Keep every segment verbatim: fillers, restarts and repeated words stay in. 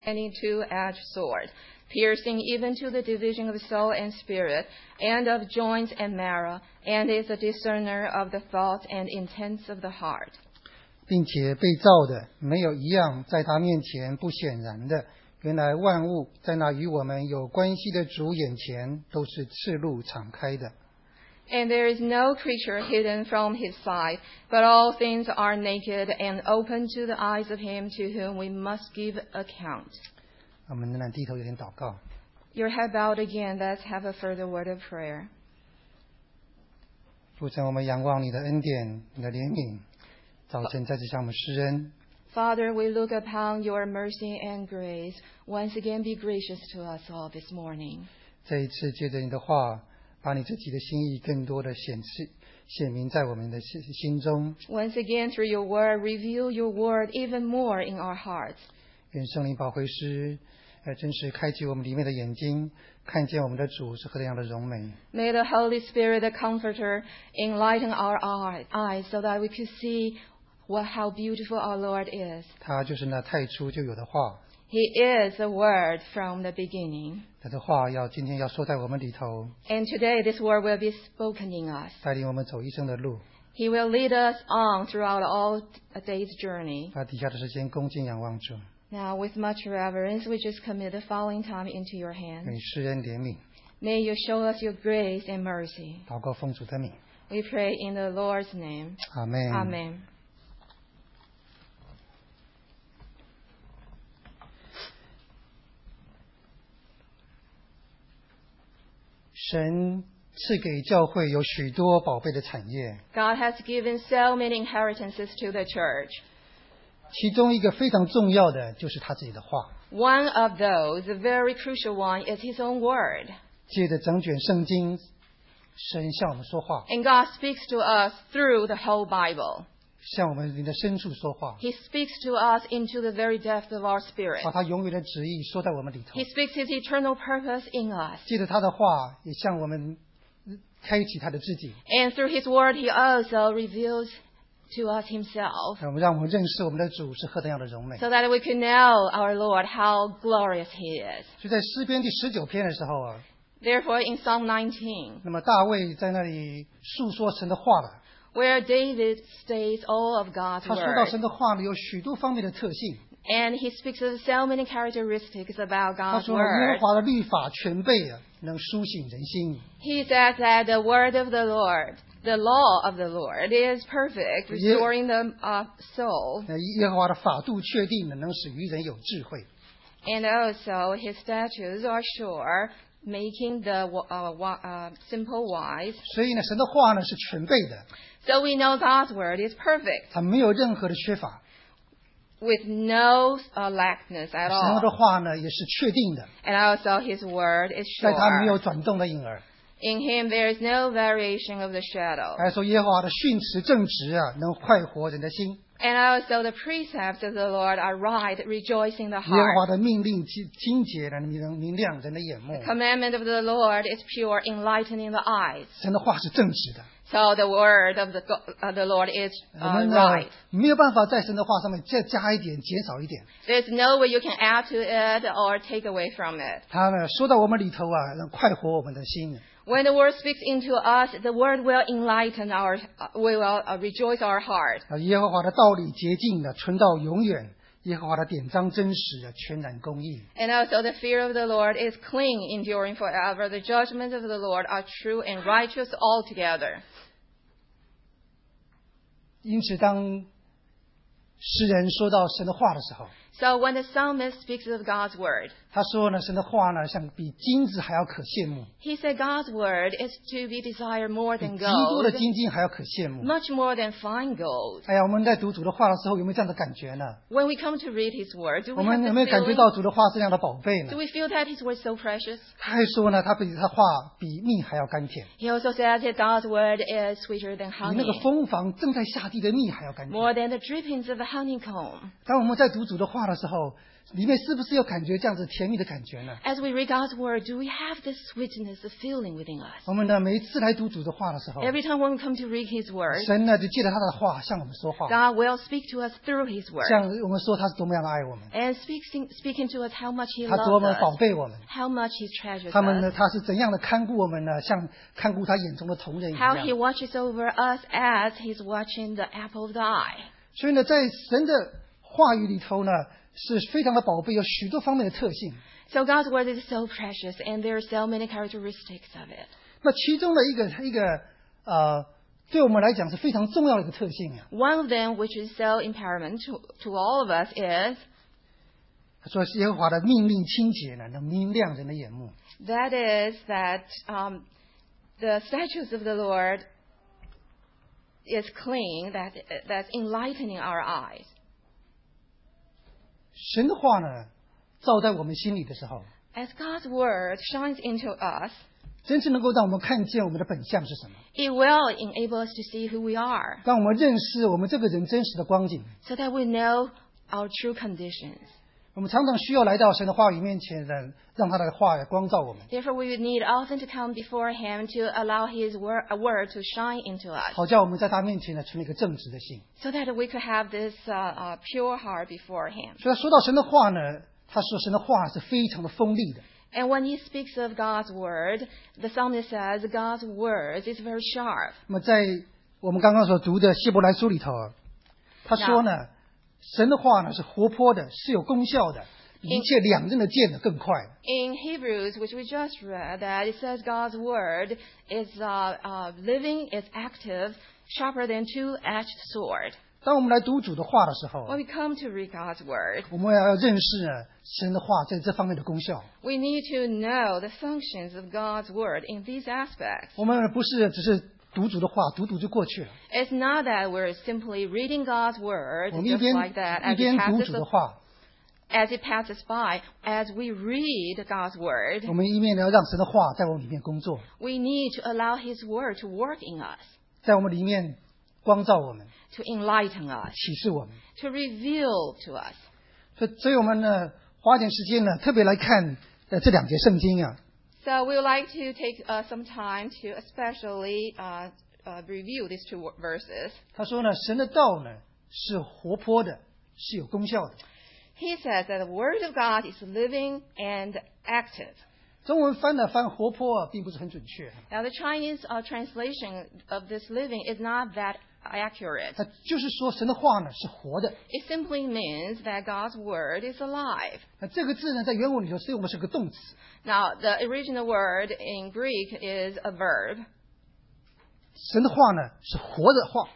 any two-edged sword, piercing even to the division of soul and spirit, and of joints and marrow, and is a discerner of the thoughts and intents of the heart. 并且被造的没有一样在他面前不显然的，原来万物在那与我们有关系的主眼前都是赤露敞开的。 And there is no creature hidden from his sight, but all things are naked and open to the eyes of him to whom we must give account. 我们仍然低头有点祷告。 Your head bowed again, let's have a further word of prayer. 父神，我们仰望你的恩典，你的怜悯，早晨再次向我们施恩。 Father, we look upon your mercy and grace. Once again, be gracious to us all this morning. 这一次借着你的话，把你自己的心意更多的显示显明在我们的心心中。 Once again, through your word, reveal your word even more in our hearts. 愿圣灵保惠师呃，真是开启我们里面的眼睛，看见我们的主是何等样的荣美。 May the Holy Spirit, the Comforter, enlighten our eyes so that we could see what, how beautiful our Lord is. 他就是那太初就有的话， He is the Word from the beginning. 他的话要今天要说在我们里头， And today this Word will be spoken in us. 带领我们走一生的路。 He will lead us on throughout all a day's journey. 把底下的时间恭敬仰望主， Now, with much reverence, we just commit the following time into your 愿 hands. 施恩怜悯， May you show us your grace and mercy. 祷告奉主的名， We pray in the Lord's name. 阿们。 Amen. 神赐给教会有许多宝贝的产业， God has given so many inheritances to the church. 其中一个非常重要的就是他自己的话。 One of those, a very crucial one, is His own word. 借着整卷圣经，神向我们说话， And God speaks to us through the whole Bible. 向我们灵的深处说话， He speaks to us into the very depth of our spirit. 把他永远的旨意说在我们里头 He。speaks His eternal purpose in us. 借着他的话，也向我们开启他的自己， And through His word, He also reveals to us Himself, 让我们让我们认识我们的主是何等样的荣美。 so that we can know our Lord, how glorious He is. 所以在诗篇第十九篇的时候啊， Therefore, in Psalm nineteen, 那么大卫在那里述说神的话了。 where David states all of God's 他说到 word, 神的话呢，有许多方面的特性。 and he speaks of so many characteristics about 他 God's 说耶和 word. 华的律法全备啊，能苏醒人心。 He says that the word of the Lord, the law of the Lord, is perfect, Yeah. restoring the uh, soul. 那耶和华的法度确定的，能使愚人有智慧。 And also, His statutes are sure, making the uh, wi- uh, simple wise. 所以呢，神的话呢是全备的， So we know God's word is perfect, 他没有任何的缺乏。 with no uh, lackness at 神的 all. 话呢也是确定的， And also, His word is 在他没有 sure. 转动的影儿。 In Him there is no variation of the shadow. 还说耶和华的训词正直啊，能快活人的心。 And also, the precepts of the Lord are right, rejoicing the 耶和华 heart. 的命令精精捷的，能明亮人的眼目。 Commandment of the Lord is pure, enlightening the eyes. 神的话是正直的， So the word of the, go- uh, the Lord is 我 uh, 们呢 right. 没有办法在神的话上面再加一点，减少一点。 There's no way you can add to it or take away from it. 他呢说到我们里头啊，能快活我们的心。 When the word speaks into us, the word will enlighten our, uh, we will uh, rejoice our heart. 啊，耶和华的道理洁净的，存到永远。耶和华的典章真实啊，全然公义。 And also the fear of the Lord is clean, enduring forever. The judgments of the Lord are true and righteous altogether. 因此，当诗人说到神的话的时候， So when the psalmist speaks of God's word, 他说呢，神的话呢，像比金子还要可羡慕， he said God's word is to be desired more 比 than 极多的 gold, 金金还要可羡慕。 much more than fine gold. 哎呀，我们在读主的话的时候，有没有这样的感觉呢？ When we come to read his word, do 我 we 们 have 有 the 没有感觉 feeling? 到主的话是这样的宝贝呢 Do？we feel that his word is so precious? 他还说呢，他比他话比蜜还要甘甜， He also says that God's word is sweeter than 比那个 honey, 蜂房正在下地的蜜还要甘甜。 more than the drippings of the honeycomb. 当我们在读主的话话的时候，里面是不是有感觉这样子甜蜜的感觉呢？ As we read God's word, do we have this sweetness of feeling within us? 我们呢每一次来读主的话的时候， Every time when we come to read His word, 神呢就借着他的话向我们说话， God will speak to us through His word 向我们说他是多么样的爱我们， and speaking, speaking to us how much He 他多 loves 么宝 us, 贝我们， how much He treasures 他们呢 us, 他是怎样的看顾我们呢？像看顾他眼中的瞳人一 how He 样。 watches over us as He's watching the apple of the eye. 所以呢，在神的话语里头呢，是非常的宝贝，有许多方面的特性。 So God's word is so precious, and there are so many characteristics of it. 那其中的一个一个呃，对我们来讲是非常重要的一个特性啊。 One of them, which is so empowerment to, to all of us, is 他说：“耶和华的命令清洁呢，能明亮人的眼目。 that is that um, the statutes of the Lord is clean, that that's enlightening our eyes. ” 神的话呢，照在我们心里的时候， As God's word shines into us, 真是能够让我们看见我们的本相是什么， it will enable us to see who we are, 让我们认识我们这个人真实的光景。 so that we know our true conditions. 我们常常需要来到神的话语面前的，让他的话来光照我们， Therefore, we would need often to come before Him to allow His word, a word to shine into us, 好叫我们在他面前呢，存一个正直的心。 so that we could have this uh, uh, pure heart before Him. 所以说到神的话呢，他说神的话是非常的锋利的。 And when He speaks of God's word, the psalmist says God's word is very sharp. 那么在我们刚刚所读的希伯来书里头，他说呢，神的话呢是活泼的，是有功效的，比一切两刃的剑呢更快。 In Hebrews, which we just read, that it says God's word is uh, uh, living, is active, sharper than two-edged sword. 当我们来读主的话的时候， When we come to read God's word, 我们要认识呢神的话在这方面的功效。 we need to know the functions of God's word in these aspects. 我们不是只是读主的话，读读就过去了。 It's not that we're simply reading God's word 我们一 just 边 like that 一 as it 边读 passes 主的话， as it passes by. As we read God's word, 我们一面呢要让神的话在我们里面工作， we need to allow His word to work in us, 在我们里面光照我们， to enlighten us, 启示我们。 to reveal to us. 所以，所以我们呢花点时间呢，特别来看呃这两节圣经啊。 So we would like to take uh, some time to especially uh, uh, review these two wo- verses. 他说呢，神的道呢是活泼的，是有功效的。 He says that the Word of God is living and active. 中文翻的翻活泼啊，并不是很准确， Now, the Chinese uh, translation of this living is not that accurate. 它就是说神的话呢是活的。 It simply means that God's Word is alive. 那这个字呢，在原文里头是用的是个动词， Now, the original word in Greek is a verb. 神的话呢是活的话，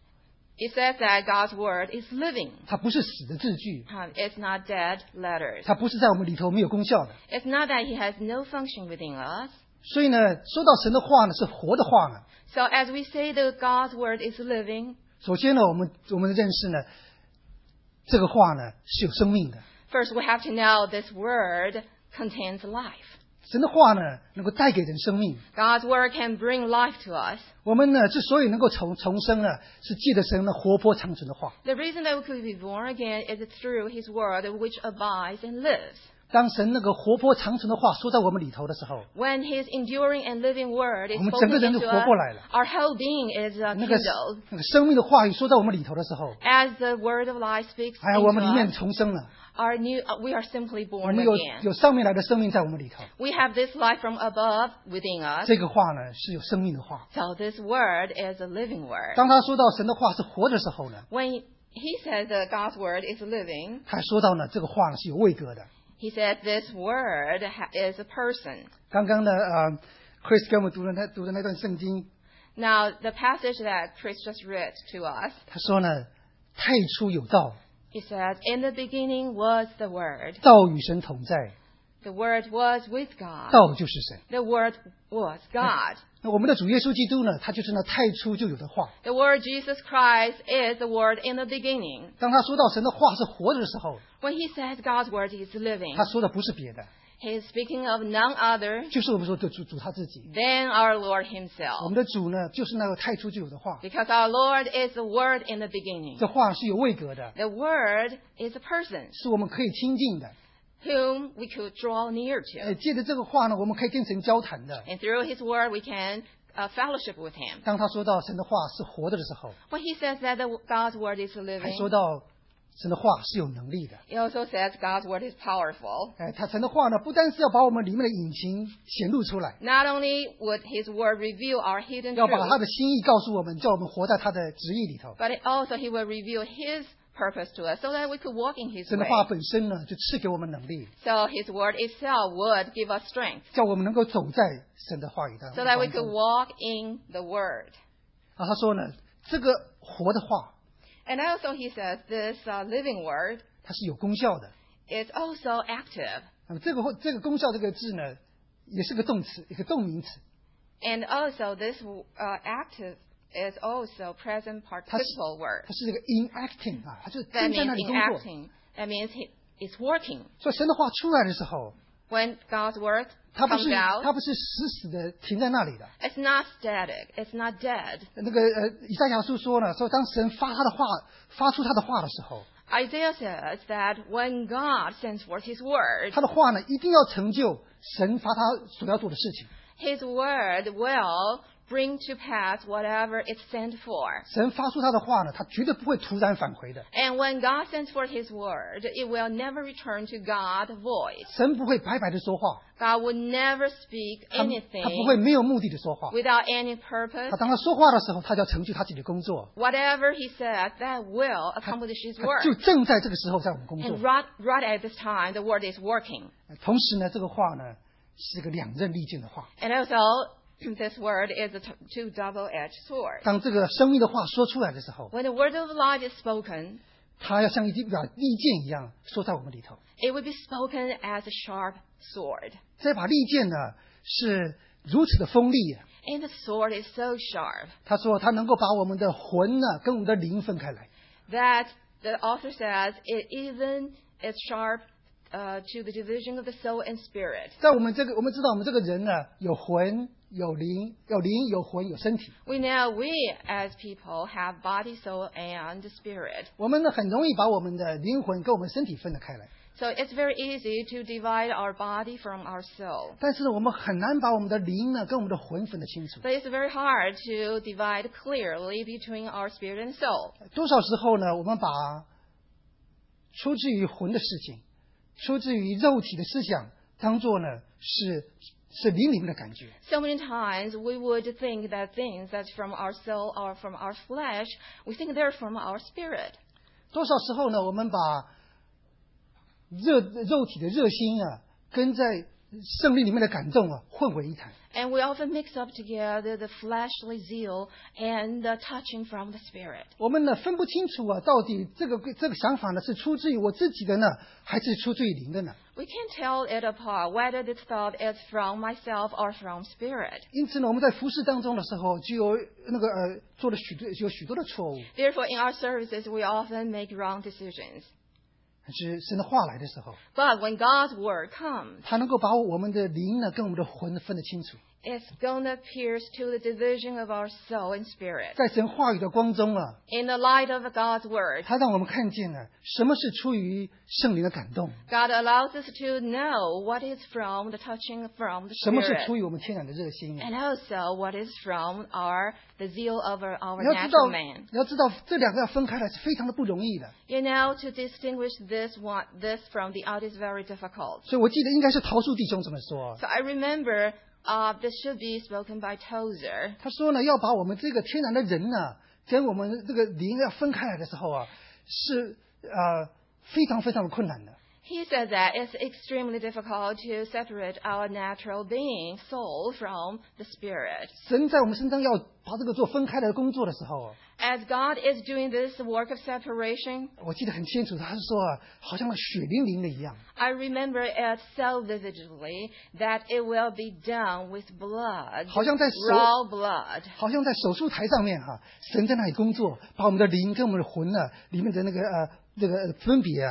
It says that God's Word is living. 它不是死的字句， Um, it's not dead letters. 它不是在我们里头没有功效的。 It's not that He has no function within us. 所以呢，说到神的话呢是活的话呢， So as we say that God's Word is living, 首先呢，我们我们的认识呢，这个话呢是有生命的。 first we have to know this Word contains life. 神的话呢，能够带给人生命。 God's Word can bring life to us. 我们呢，之所以能够重重生呢，是借着神的活泼长存的话。 The reason that we could be born again is through His Word, which abides and lives. 当神那个活泼长存的话说在我们里头的时候， When His enduring and living Word is 我们整个 spoken 人就 into 活过来 us, 了。 our whole being is uh, 那个 kindled. 那个生命的话语说在我们里头的时候， As the Word of life speaks 哎呀，我们里 into 面 us, 重生了， our new, uh, we are simply 我 born 们有 again. 有上面来的生命在我们里头。 We have this life from above within us. 这个话呢是有生命的话。 So this Word is a living Word. 当他说到神的话是活的时候呢， When He says that God's Word is living, 他还说到呢这个话呢是有位格的。 He says this Word ha- is a person. 刚刚呢，呃，Chris 给我们读的那读的那段圣经， Now, the passage that Chris just read to us, 他说呢，太初有道， he says, In the beginning was the Word. 道与神同在， The Word was with God. 道就是神。 The Word was God. 那我们的主耶稣基督呢，他就是那太初就有的话。 The Word Jesus Christ is the Word in the beginning. 当他说到神的话是活着的时候， When He says God's Word is living, 他说的不是别的， He is speaking of none other 就是我们说的主主他自己。 than our Lord 我 himself. 们的主呢，就是那个太初就有的话， Because our Lord is the Word in the beginning. 这话是有位格的， The Word is a person 是我们可以亲近的。 whom we could draw near 哎， to. 借着这个话呢，我们可以跟神交谈的。 And through his Word, we can uh, fellowship with him. 当他说到神的话是活的的时候， When he says that the, God's Word is 还 living, 说到神的话是有能力的。 he also says God's Word is powerful. 哎，他神的话呢，不单是要把我们里面的隐情显露出来， Not only would his Word reveal our hidden 要把他 truth, 的心意告诉我们，叫我们活在他的旨意里头。 but it also he will reveal his purpose to us so that we could walk in his 神的 way. 话本身呢，就赐给我们能力， So his Word itself would give us strength 叫我们能够走在神的话语当 so that we 当 could 中。 walk in the Word. 啊，他说呢，这个活的话， And also he says this uh, living Word 它是有功效的。 is also active. 那么这个这个功效这个字呢，也是个动词，一个动名词。 And also this uh, active is also present participle word. 它是这个 inacting 啊，它就 That 正在 means 那里 in 工作。 acting. That means he is working. 所以神的话出来的时候， When God's Word 它不 comes 是 out, 它不是死死的停在那里的。 it's not static. It's not dead. 那个呃，以赛亚书说呢，说当神发他的话，发出他的话的时候， Isaiah says that when God sends forth his word, 他的话呢，一定要成就神发他所要做的事情。 his word will bring to pass whatever it's sent for. 神发出他的话呢，他绝对不会突然返回的。 And when God sends forth his word, it will never return to God void. 神不会白白的说话， God would never speak 他他不会 anything 没有目的的说话。 without any purpose. 他当他说话的时候，他就要成就他自己的工作。 Whatever he says, that will accomplish his 他就 work. 正在这个时候在我们工作 And。right, right at this time, the word is working. 同时呢，这个话呢是个两刃利剑的话。 And also, this word is a t- two double-edged sword. 当这个生命的话说出来的时候， When the word of life is spoken, 它要像一把利剑一样说在我们里头。 it will be spoken as a sharp sword. 这把利剑呢是如此的锋利啊， And the sword is so sharp 他说他能够把我们的魂呢跟我们的灵分开来。 that the author says it even is sharp uh, to the division of the soul and spirit. 在我们这个，我们知道我们这个人呢有魂有灵，有灵有魂有身体。 We know we as people have body, soul, and spirit. 我们呢很容易把我们的灵魂跟我们身体分得开来， So it's very easy to divide our body from our soul. 但是呢我们很难把我们的灵呢跟我们的魂分得清楚。 But it's very hard to divide clearly between our spirit and soul. 多少时候呢，我们把出自于魂的事情，出自于肉体的思想，当作呢是是灵里面的感觉。 So many times we would think that things that's from our soul or from our flesh, we think they're from our spirit. 多少时候呢，我们把热肉体的热心啊，跟在圣灵里面的感动啊混为一谈。 And we often mix up together the fleshly zeal and the touching from the spirit. 我们呢分不清楚啊，到底这个这个想法呢是出自于我自己的呢，还是出自于灵的呢？ We can't tell it apart whether this thought is from myself or from spirit. 因此呢，我们在服侍当中的时候，就有那个呃做了许多有许多的错误。 Therefore, in our services, we often make wrong decisions. 但是神的话来的时候， But when God's word comes, 他能够把我们的灵呢跟我们的魂分得清楚。 it's going to pierce to the division of our soul and spirit. 在神话语的光中啊， In the light of God's word, 他让我们看见了什么是出于圣灵的感动， God allows us to know what is from the touching from the 什么是 spirit, 出于我们天然的热心。 and also what is from our the zeal of our, our 你要知道 natural man. 你要知道这两个要分开来是非常的不容易的。 You know, to distinguish this one, this from the other is very difficult. 所以我记得应该是桃树弟兄这么说， So I remember uh, this should be spoken by Tozer. 他说呢，要把我们这个天然的人呢，跟我们这个灵要分开来的时候啊，是呃非常非常的困难的。 He said that it's extremely difficult to separate our natural being, soul, from the spirit. 神在我们身上要把这个做分开来的工作的时候， As God is doing this work of separation, 我记得很清楚，他是说啊，好像那血淋淋的一样。 I remember it so vividly that it will be done with blood, 好像在手 raw blood. 好像在手术台上面哈、神在那里工作，把我们的灵跟我们的魂呢里面的那个呃这个分别啊，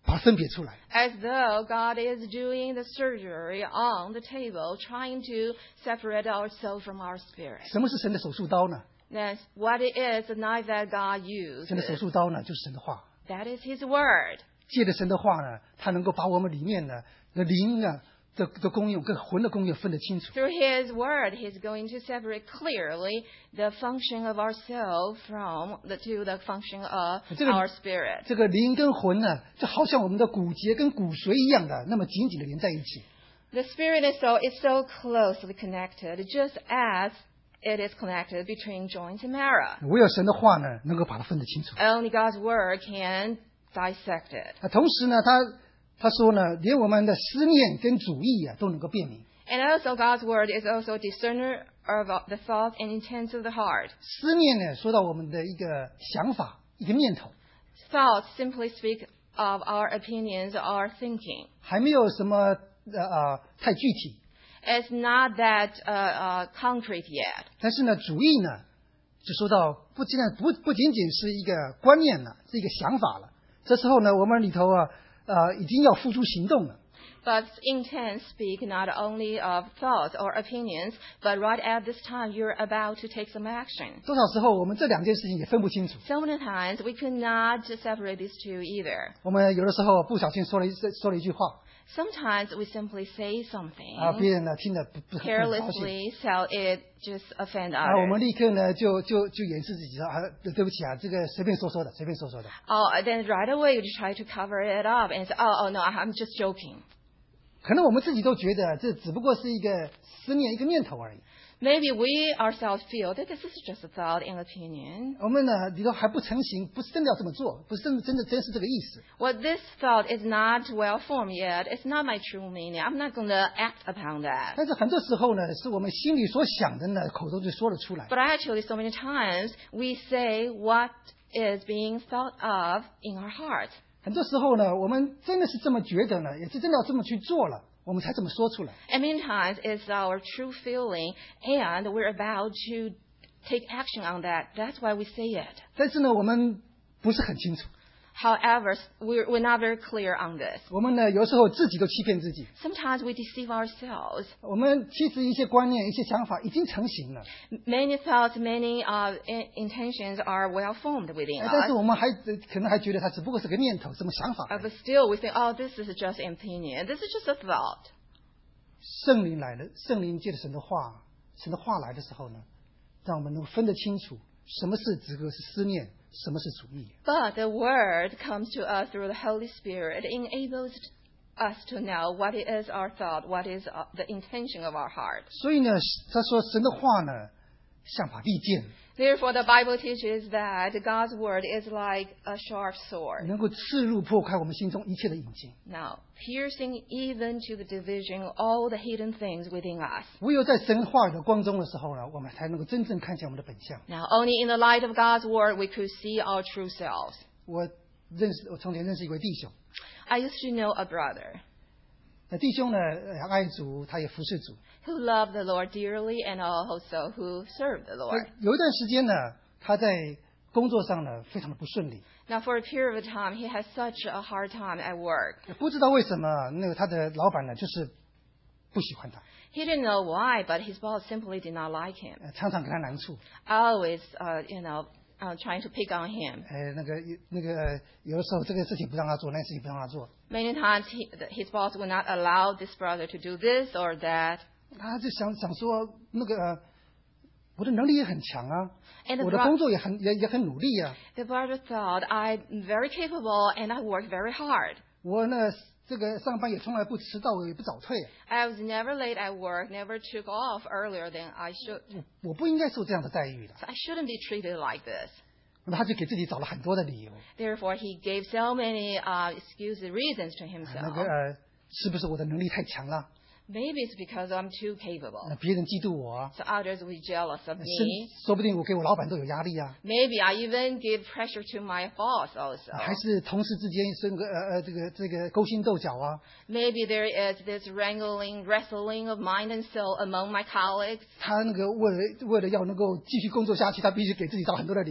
把它分别出来。 As though God is doing the surgery on the table, trying to separate our soul from our spirit. 什么是神的手术刀呢？ That's what it is, the knife that God 神的手 uses. 术刀呢，就是神的话。 That is His word. 借着神的话呢，它能够把我们里面的的灵啊的的功用跟魂的功用分得清楚。 Through His word, He's going to separate clearly the function of our soul from the to the function of 这个 our spirit. 这个灵跟魂呢，就好像我们的骨节跟骨髓一样的，那么紧紧的连在一起。 The spirit and soul is so closely connected, just as it is connected between joints and marrow. 唯有神的话呢，能够把它分得清楚。 Only God's word can dissect it. 啊，同时呢，他他说呢，连我们的思念跟主意啊，都能够辨明。 And also God's word is also a discerner of the thoughts and intents of the heart. 思念呢，说到我们的一个想法、一个念头， Thoughts simply speak of our opinions, our thinking. 还没有什么呃呃太具体。 It's not that uh, uh, concrete yet. 但是呢，主意呢，就说到不仅不不仅仅是一个观念了，是一个想法了。这时候呢，我们里头啊，呃，已经要付诸行动了。 But intents speak not only of thoughts or opinions, but right at this time you're about to take some action. 多少时候我们这两件事情也分不清楚。 So many times we could not separate these two either. 我们有的时候不小心说了一说了一句话 Sometimes we simply say 啊， something 别人呢听得不不很不高兴 carelessly, so it just offend 啊，我们 others. 立刻呢就就就掩饰自己说啊，对对不起啊，这个随便说说的，随便说说的。 Oh, then right away you try to cover it up and say, oh, oh no, I'm just joking. 可能我们自己都觉得这只不过是一个思念、一个念头而已。 Maybe we ourselves feel that this is just a thought and opinion. 我们呢里头还不成型，不是真的要这么做，不是真的真的真是这个意思。 Well, this thought is not well formed yet. It's not my true meaning. I'm not going to act upon that. 但是很多时候呢，是我们心里所想的呢，口头就说了出来。 But actually, so many times we say what is being thought of in our heart. 很多时候呢，我们真的是这么觉得呢，也是真的要这么去做了，我们才这么说出来。 And many times it's our true feeling, and we're about to take action on that. That's why we say it. 但是呢，我们不是很清楚。 However, we're, we're not very clear on this. 我们呢，有时候自己都欺骗自己。 Sometimes we deceive ourselves. 我们其实一些观念、一些想法已经成型了， Many thoughts, many uh, in- intentions are well formed within 哎但是 us. 我们还可能还觉得它只不过是个念头，什么想法而 Uh, 已。 but still, we think, oh, this is just an opinion. This is just a thought. 圣灵来了，圣灵借着神的话，神的话来的时候呢，让我们能够分得清楚什么是这个是思念，什么是主意。 But the word comes to us through the Holy Spirit, enables us to know what is our thought, what is uh, the intention of our heart. 所以呢，他说神的话呢，像把利剑， Therefore, the Bible teaches that God's word is like a sharp sword, 能够刺入破开我们心中一切的隐情。 now piercing even to the division of all the hidden things within us. 唯有在神话语的光中的时候呢，我们才能够真正看见我们的本相。 Now, only in the light of God's word we could see our true selves. 我认识，我从前认识一位弟兄， I used to know a brother 那弟兄呢呃爱主，他也服侍主。 who loved the Lord dearly and also who served the Lord. 有一段时间呢，他在工作上呢非常的不顺利， Now, for a period of time, he had such a hard time at work. 不知道为什么那个他的老板呢就是不喜欢他， He didn't know why, but his boss simply did not like him. 呃常常给他难处。 Always, uh, you know, uh, trying to pick on him. 呃，那个那个呃有的时候这个事情不让他做，那个事情不让他做， Many times, he, his boss would not allow this brother to do this or that. 他就想想说那个、呃、我的能力也很强啊， And the, 我的 bro- 工作也很也也很努力啊， the brother thought, I'm very capable and I work very hard. 我呢这个上班也从来不迟到，我也不早退， I was never late at work, never took off earlier than I should. 我我不应该受这样的待遇的。 So I shouldn't be treated like this. 那么他就给自己找了很多的理由， Therefore, he gave so many uh, excuses, reasons to 那 himself. 个呃是不是我的能力太强了？ Maybe it's because I'm too capable. 那别人嫉妒我啊， So others will be jealous of 甚 me. 说不定我给我老板都有压力啊， Maybe I even give pressure to my boss also. 还是同事之间生个呃呃这个这个勾心斗角啊， Maybe there is this wrangling, wrestling of mind and soul among my colleagues. 他那个为了为了要能够继续工作下去，他必须给自己找很多的理由。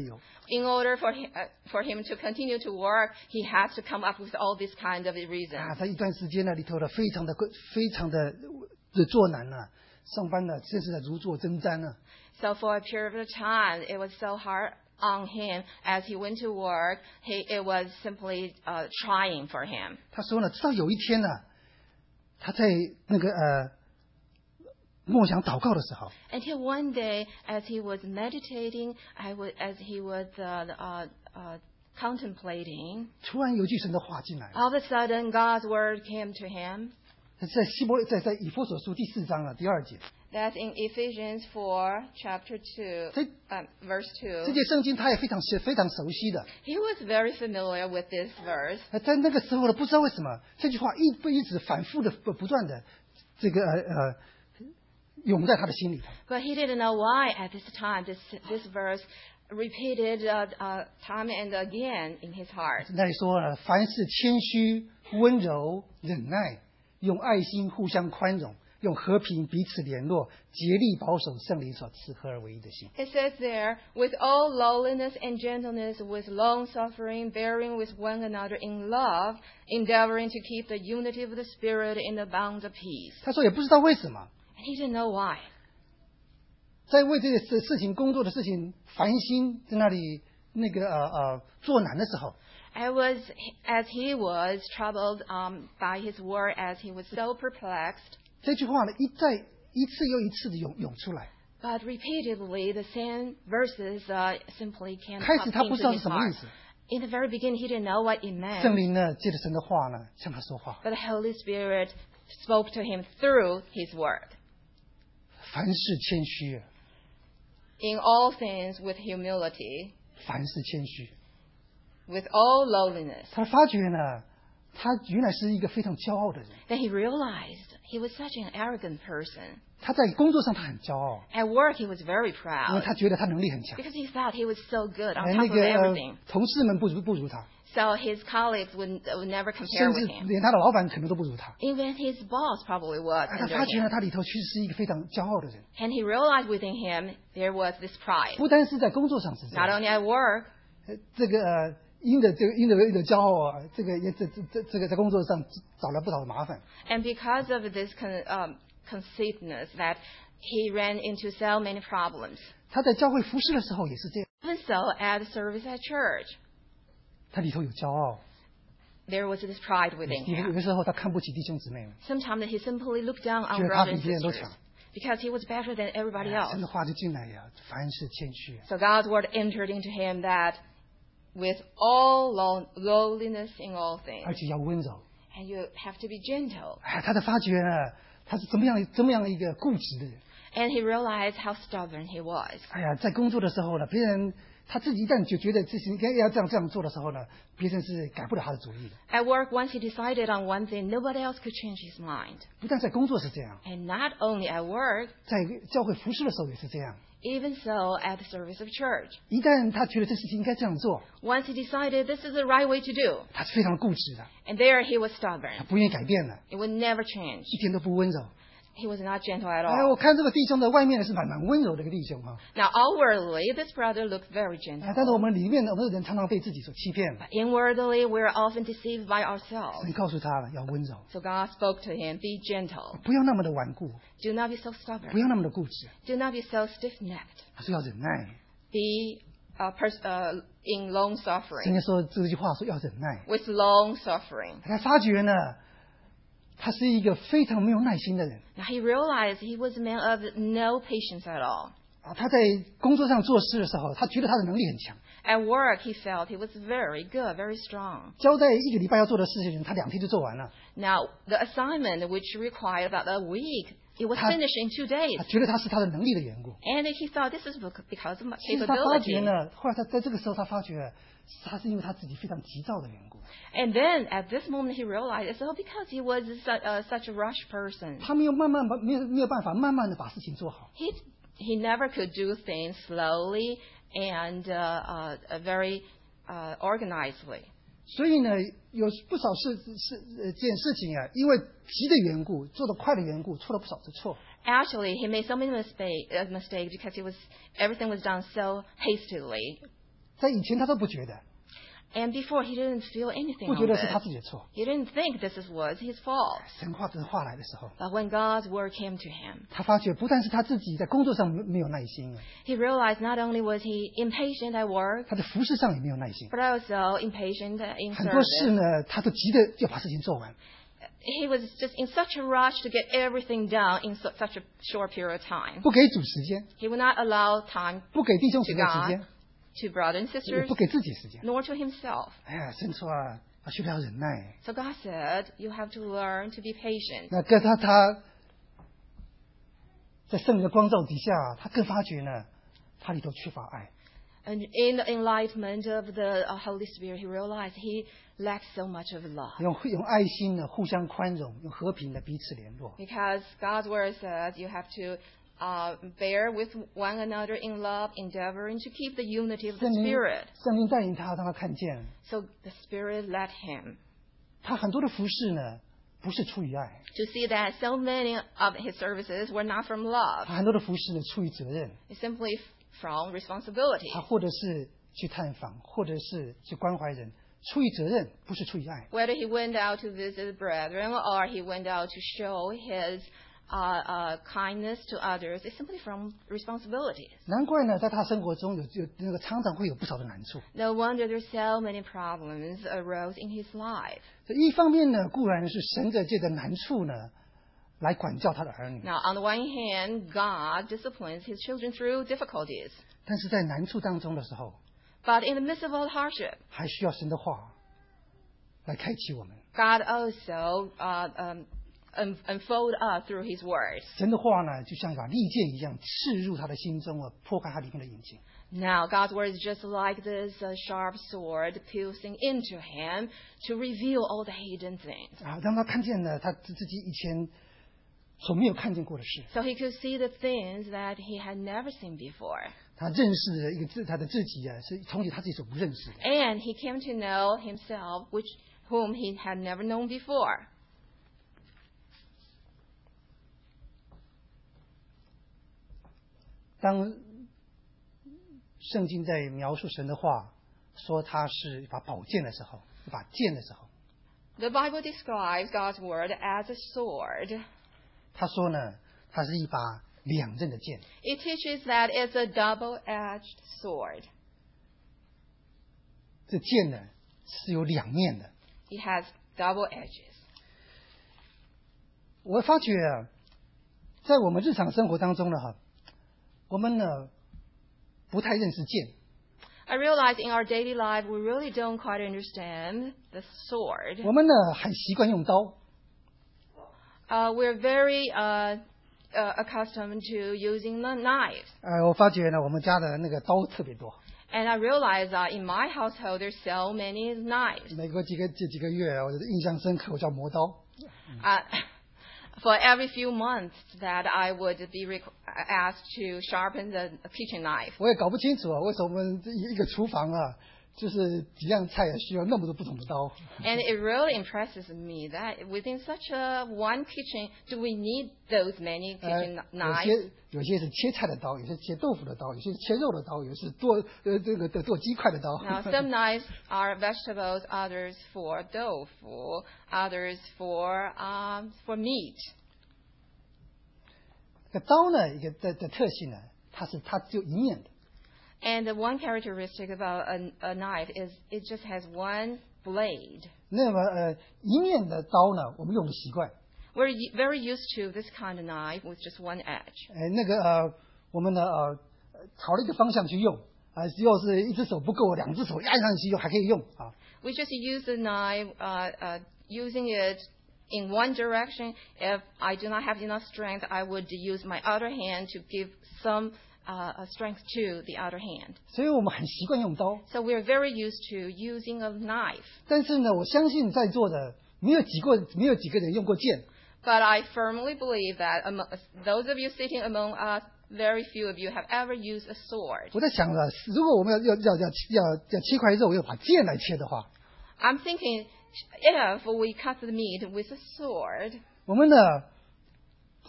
In order for him, uh, for him to continue to work, he has to come up with all these kind of 啊， reasons. 他一段时间呢里头呢非常的非常的的作难啊，上班呢真是的如坐针毡啊。 So for a period of time, it was so hard on him as he went to work. He, it was simply uh, trying for him. 他说呢，直到有一天呢，他在那个呃默想祷告的时候， Until one day, as he was meditating, I was, as he was uh, uh, uh, contemplating, 突然有句神的话进来了， all of a sudden God's word came to him. 在希伯在在以弗所书第四章啊第二节， That's in Ephesians four, chapter two, 这 um, verse 这 two. 节圣经他也非常非常熟悉的。 He was very familiar with this verse. 呃在那个时候呢，不知道为什么这句话一不一直反复的不不断的这个呃呃涌在他的心里头。 But he didn't know why at this time this, this verse repeated uh, uh, time and again in his heart. 那里说呢，凡事谦虚、温柔、忍耐，用爱心互相宽容，用和平彼此联络，竭力保守圣灵所赐合而为一的心。 It says there, with all lowliness and gentleness, with long suffering, bearing with one another in love, endeavoring to keep the unity of the Spirit in the bonds of peace. 他说也不知道为什么， And he didn't know why. 在为这个事事情工作的事情烦心，在那里那个呃呃作难的时候， I was, as he was troubled um, by his work, as he was so perplexed, 这句话呢一再一次又一次的涌涌出来。 but repeatedly the same verses uh, simply came 开 up 始他不知道 into 是 his 什么意 heart. 思， In the very beginning, he didn't know what it 圣 meant, 灵呢借着神的话呢向他说话， but the Holy Spirit spoke to him through his word. 凡事谦虚， In all things with humility, 凡事谦虚。 with all lowliness. 他发觉呢，他原来是一个非常骄傲的人。 Then he realized he was such an arrogant person. 他在工作上他很骄傲， At work, he was very 因为 proud 他觉得他能力很强， because he thought he was so good on 哎， top 那 of 个、呃 everything. 同事们不如不如他， So his colleagues would, would never 甚 compare 至 with him. 连他的老板可能都不如他。 Even his boss probably was 哎他 under 发觉呢， him. 他里头其实是一个非常骄傲的人， And he realized within him there was this pride. 不单是在工作上是这 Not 样， only at work, 呃这个呃因的这个因的因的骄傲啊，这个也这这这这个在工作上找了不少的麻烦。 and because of this con, um, conceitedness that he ran into so many problems. 他在教会服侍的时候也是这样， Even so, at the service at church, 他里头有骄傲， there was this pride within 有有 him. 的时候他看不起弟兄姊妹们， Sometimes he simply looked down on 觉得他 brothers 比 and 别人都 sisters 强。 because he was better than everybody 哎 else. 神的话就进来呀，凡事谦虚。 So God's word entered into him that with all low, lowliness in all 而 things, 且要温柔。 and you have to be gentle. 哎，他的发觉呢，他是怎么样怎么样一个固执的人。 And he realized how stubborn he was. 哎呀，在工作的时候呢，别人他自己一旦就觉得自己应该要这样这样做的时候呢，别人是改不了他的主意的。 At work, once he decided on one thing, nobody else could change his mind. 不但在工作是这样， And not only at work, 在教会服侍的时候也是这样。 even so at the service of church. 一旦他觉得这事情应该这样做， Once he decided this is the right way to do, 他是非常固执的， and there he was 他 stubborn. 不愿意改变的， It would never change. 一点都不温柔。 He was not gentle at 哎， all. 我看这个弟兄的外面是蛮蛮温柔的一个弟兄哈， Now, outwardly, this brother looked very 哎，但是我 gentle. 们里面的我们的人常常被自己所欺骗。 But inwardly, we're often deceived by ourselves. 神告诉他了，要温柔， So God spoke to him, be gentle. 不要那么的顽固， Do not be so 不 stubborn. 要那么的固执。 Do not be so stiff-necked. 他说要忍耐。 Be uh, pers- uh, in long 圣 suffering. 经说这句话说要忍耐， With long suffering. 他发觉呢，他是一个非常没有耐心的人 Now he realized he was a man of no patience at all. 啊。他在工作上做事的时候，他觉得他的能力很强， At work, he felt he was very good, very strong. 交代一个礼拜要做的事情，他两天就做完了。 Now, the assignment, which required about a week, it was 他- finished in two days. 他觉得他是他的能力的缘故。 And he thought this is bec- because of my 其实他发觉 capability. 呢，后来他在这个时候他发觉，他是因为他自己非常急躁的缘故， And then at this moment he realized it's all because he was su- uh, such a rush person. 他没有慢慢把没有没有办法慢慢的把事情做好。 He he never could do things slowly and uh, uh, very uh, organizedly. 所以呢，有不少事事呃件事情啊，因为急的缘故，做得快的缘故，出了不少的错。 Actually, he made so many mistake, uh, mistakes because he was everything was done so hastily. 在以前他都不觉得， And before, he didn't feel anything 不 of 觉得是他 it. 自己的错。 He didn't think this is, was his fault. 神话真话来的时候， But when God's word came to him, 他发觉不但是他自己在工作上没没有耐心， he realized not only was he impatient at work, 他的服饰上也没有耐心， but also impatient in 很多事 service. 呢，他都急着要把事情做完。 He was just in such a rush to get everything done in su- such a short period of time. 不给主时间， He would not allow time 不给弟兄姐 to 妹时 God, 间， to brothers and 也 sisters, 不给自己时间。 nor to himself. 哎呀，神说啊，要学了忍耐。 So God said, you have to learn to be patient. 那跟他他在圣灵的光照底下，他更发觉呢，他里头缺乏爱。 And in the enlightenment of the uh, Holy Spirit, he realized he lacked so much of love. 用用爱心呢，互相宽容，用和平的彼此联络。 Because God's word says you have to uh, bear with one another in love, endeavoring to keep the unity of the 圣灵 Spirit. 圣灵带领他，让他看见， So the Spirit led him 他很多的服饰呢，不是出于爱， to see that so many of his services were not from love. 他很多的服饰呢，出于责任。 It's simply from responsibility. 他或者是去探访，或者是去关怀人，出于责任，不是出于爱。 Whether he went out to visit brethren or he went out to show his uh, uh, kindness to others, it's simply from responsibilities. 难怪呢，在他生活中有有那个常常会有不少的难处。 No wonder there's so many problems arose in his life. 这一方面呢，固然是神在借着难处呢，来管教他的儿女， Now, on the one hand, God disciplines his children through difficulties. 但是在难处当中的时候， But in the midst of all hardship, 还需要神的话来开启我们。 God also uh, um, un- unfold us through his word. 神的话呢，就像一把利剑一样，刺入他的心中啊，破开他里面的眼睛。 Now, God's word is just like this uh, sharp sword piercing into him to reveal all the hidden things. 啊，让他看见了他自己以前所没有看见过的事。 So he could see the things that he had never seen before. 他认识了一个自他的自己啊，是从前他自己所不认识的。 And he came to know himself, which whom he had never known before. 当圣经在描述神的话，说他是一把宝剑的时候，一把剑的时候， The Bible describes God's word as a sword. 他说呢，它是一把两刃的剑。 It teaches that it's a double-edged sword. 这剑呢是有两面的。 It has double edges. 我发觉啊，在我们日常生活当中呢，哈，我们呢不太认识剑。 I realize in our daily life we really don't quite understand the sword. 我们呢很习惯用刀， Uh, we're very uh, uh, accustomed to using the knife. 呃，我发觉呢，我们家的那个刀特别多。 And I realize that in my household there's so many knives. 每隔几个这几个月，我印象深刻，我叫磨刀。 Uh, for every few months that I would be requ- asked to sharpen the kitchen knife. 我也搞不清楚啊，为什么我们这一个厨房啊，就是几样菜也需要那么多不同的刀。 And it really impresses me that within such a one kitchen, do we need those many 呃， kitchen 有 knives? 些有些是切菜的刀，有些切豆腐的刀，有些是切肉的刀，有些是剁呃这个剁剁鸡块的刀。 Now, some knives are vegetables, others for tofu, others for um, for meat. 这个刀呢，一个的的特性呢，它是它只有一面的。 And the one characteristic about a, a knife is it just has one blade. 那么呃一面的刀呢，我们用的习惯。 We're y- very used to this kind of knife with just one edge. 呃那个呃我们呢呃朝了一个方向去用啊，又是一只手不够，两只手按上去又还可以用啊。 We just use the knife, uh, uh, using it in one direction. If I do not have enough strength, I would use my other hand to give some uh, uh, strength to the other hand. 所以我们很习惯用刀。 So we're very used to using a knife. 但是呢，我相信在座的没有几个没有几个人用过剑。 But I firmly believe that among, those of you sitting among us, very few of you have ever used a sword. 我在想了，如果我们要要要要要要切块肉，要把剑来切的话， I'm thinking if we cut the meat with a sword, 我们呢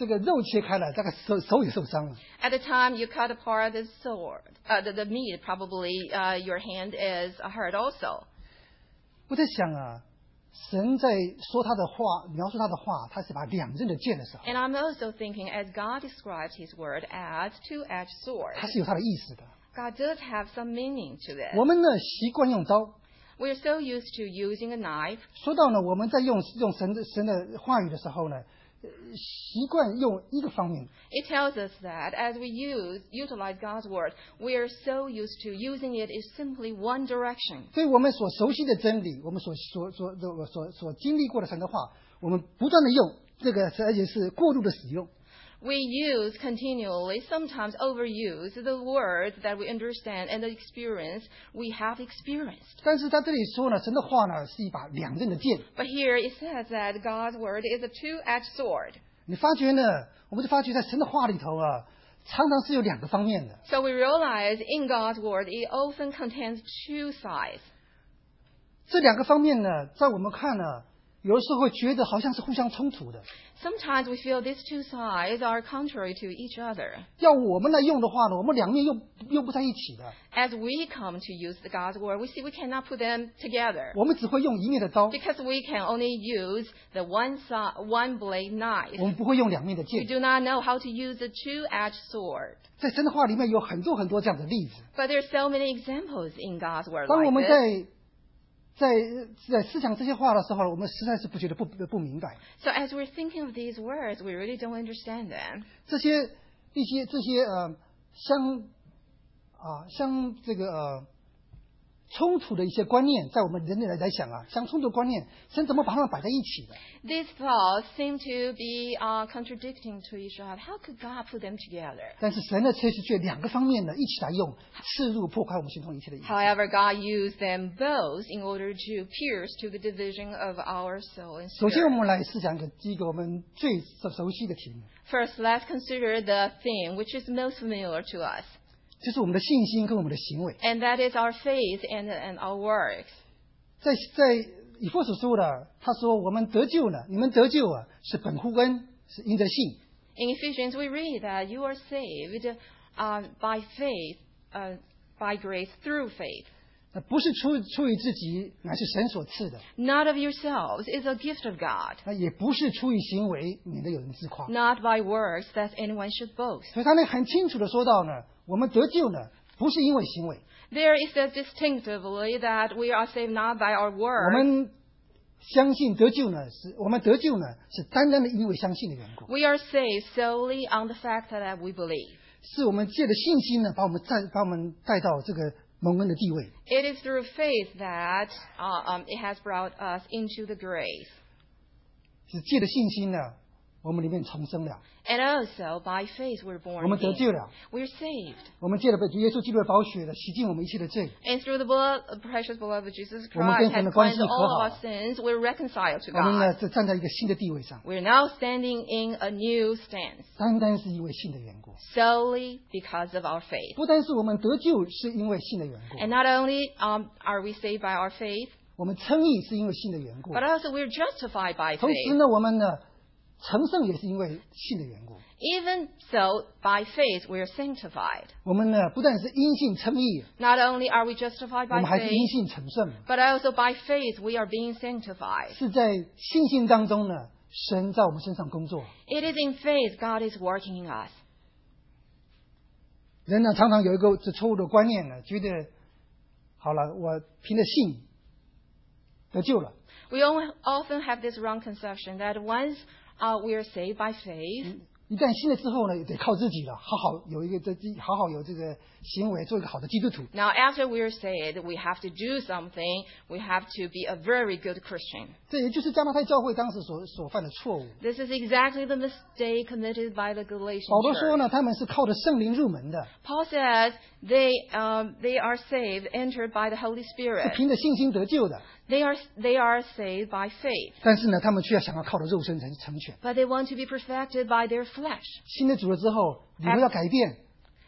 这个肉切开了，大概手手也受伤了。 At the time you cut apart the sword, uh, the, the meat, probably uh, your hand is hurt also. 我在想啊，神在说他的话，描述他的话，他是把两刃的剑的时候， And I'm also thinking, as God describes His word as two-edged sword, 他是有他的意思的。 God does have some meaning to it. 我们呢习惯用刀， We're so used to using a knife. 说到呢，我们在用用神的神的话语的时候呢，呃习惯用一个方面。 It tells us that as we use, utilize God's word, we are so used to using it in simply one direction. 对我们所熟悉的真理，我们所所所所所所经历过的神的话，我们不断的用这个，而且是过度的使用。 We use continually, sometimes overuse, the words that we understand and the experience we have experienced. 但是他这里说呢，神的话呢是一把两刃的剑。 But here it says that God's word is a two-edged sword. 你发觉呢，我们就发觉在神的话里头啊，常常是有两个方面的。 So we realize in God's word it often contains two sides. 这两个方面呢，在我们看呢，有的时候会觉得好像是互相冲突的。 Sometimes we feel these two sides are contrary to each other. 要我们来用的话呢，我们两面又又不在一起的。 As we come to use the God's word, we see we cannot put them together 我们只会用一面的刀， because we can only use the one side, one blade knife. 我们不会用两面的 We 剑。 do not know how to use a two-edged sword. 在神的话里面有很多很多这样的例子。 But there are so many examples in God's word 当我 like 们 this. 在在在思想这些话的时候，我们实在是不觉得不不明白。 So as we're thinking of these words, we really don't understand them. 这些一些这些呃相啊相这个呃冲突的一些观念，在我们人类来来想啊，相冲突的观念，神怎么把它们摆在一起的？ These thoughts seem to be uh, contradicting to each other. How could God put them together? 但是神呢，却是却两个方面呢一起来用，刺入破坏我们心中一切的意思。 However, God used them both in order to pierce to the division of our soul and 首先，我 spirit. 们来思想一个一个我们最熟熟悉的题目， First, let's consider the theme which is most familiar to us, 就是我们的信心跟我们的行为。 and that is our faith and, and our works. 在在以弗所书的，他说我们得救了，你们得救啊，是本乎恩，是因着信。 In Ephesians, we read that you are saved uh, by faith, uh, by grace through faith. 那不是出出于自己，乃是神所赐的； Not of yourselves, is a gift of God. 那也不是出于行为，免得有人自夸。 Not by works, that anyone should boast. 所以他呢很清楚的说到呢，我们得救呢，不是因为行为， There it says distinctively that we are saved not by our 我 works. 们相信得救呢，是我们得救呢，是单单的因为相信的缘故， We are saved solely on the fact that we believe. 是我们借着信心呢，把我们带把我们带到这个蒙恩的地位。 It is through faith that uh, um, it has brought us into the grace. 是借着信心呢，我们里面重生了， And also, by faith, we're 我 born 们得救 again. 了， We're saved. 我们借着被主耶稣基督的宝血的洗净我们一切的罪， And through the blood, the precious blood of Jesus 我们跟 Christ 神 has 的关系 cleansed 和 all 好 our sins. We're reconciled to 我们呢 God. 就站在一个新的地位上， We're now standing in a new stance, 单单是因为信的缘故。 solely because of our faith. 不单是我们得救是因为信的缘故， And not only um, are we saved by our faith, 我们称义是因为信的缘故， but also we're justified by 同时 faith. 呢，我们呢成圣也是因为信的缘故。 Even so, by faith, we're sanctified. 我们呢不但是因信称义， Not only are we justified 我 by 们还是因 faith, 信成圣， but also by faith, we are being sanctified. 是在信心当中呢，神在我们身上工作。 It is in faith God is working in us. 人呢常常有一个这错误的观念呢，觉得好了，我凭着信得救了， We al- often have this wrong conception that once uh, we are saved by faith, 一旦信了之后呢，也得靠自己了，好好有一个这好好有这个行为，做一个好的基督徒。 now after we are saved, we have to do something. We have to be a very good Christian. 这也就是加拉太教会当时所所犯的错误。 This is exactly the mistake committed by the 保 Galatian 罗说 church. 呢，他们是靠着圣灵入门的， Paul says they, um, they are saved, entered by the Holy 是 Spirit. 凭着信心得救的。 They are, they are saved by faith. 但是呢，他们却要想要靠着肉身成成全。 But they want to be perfected by their flesh. 信了主了之后，你们要改变，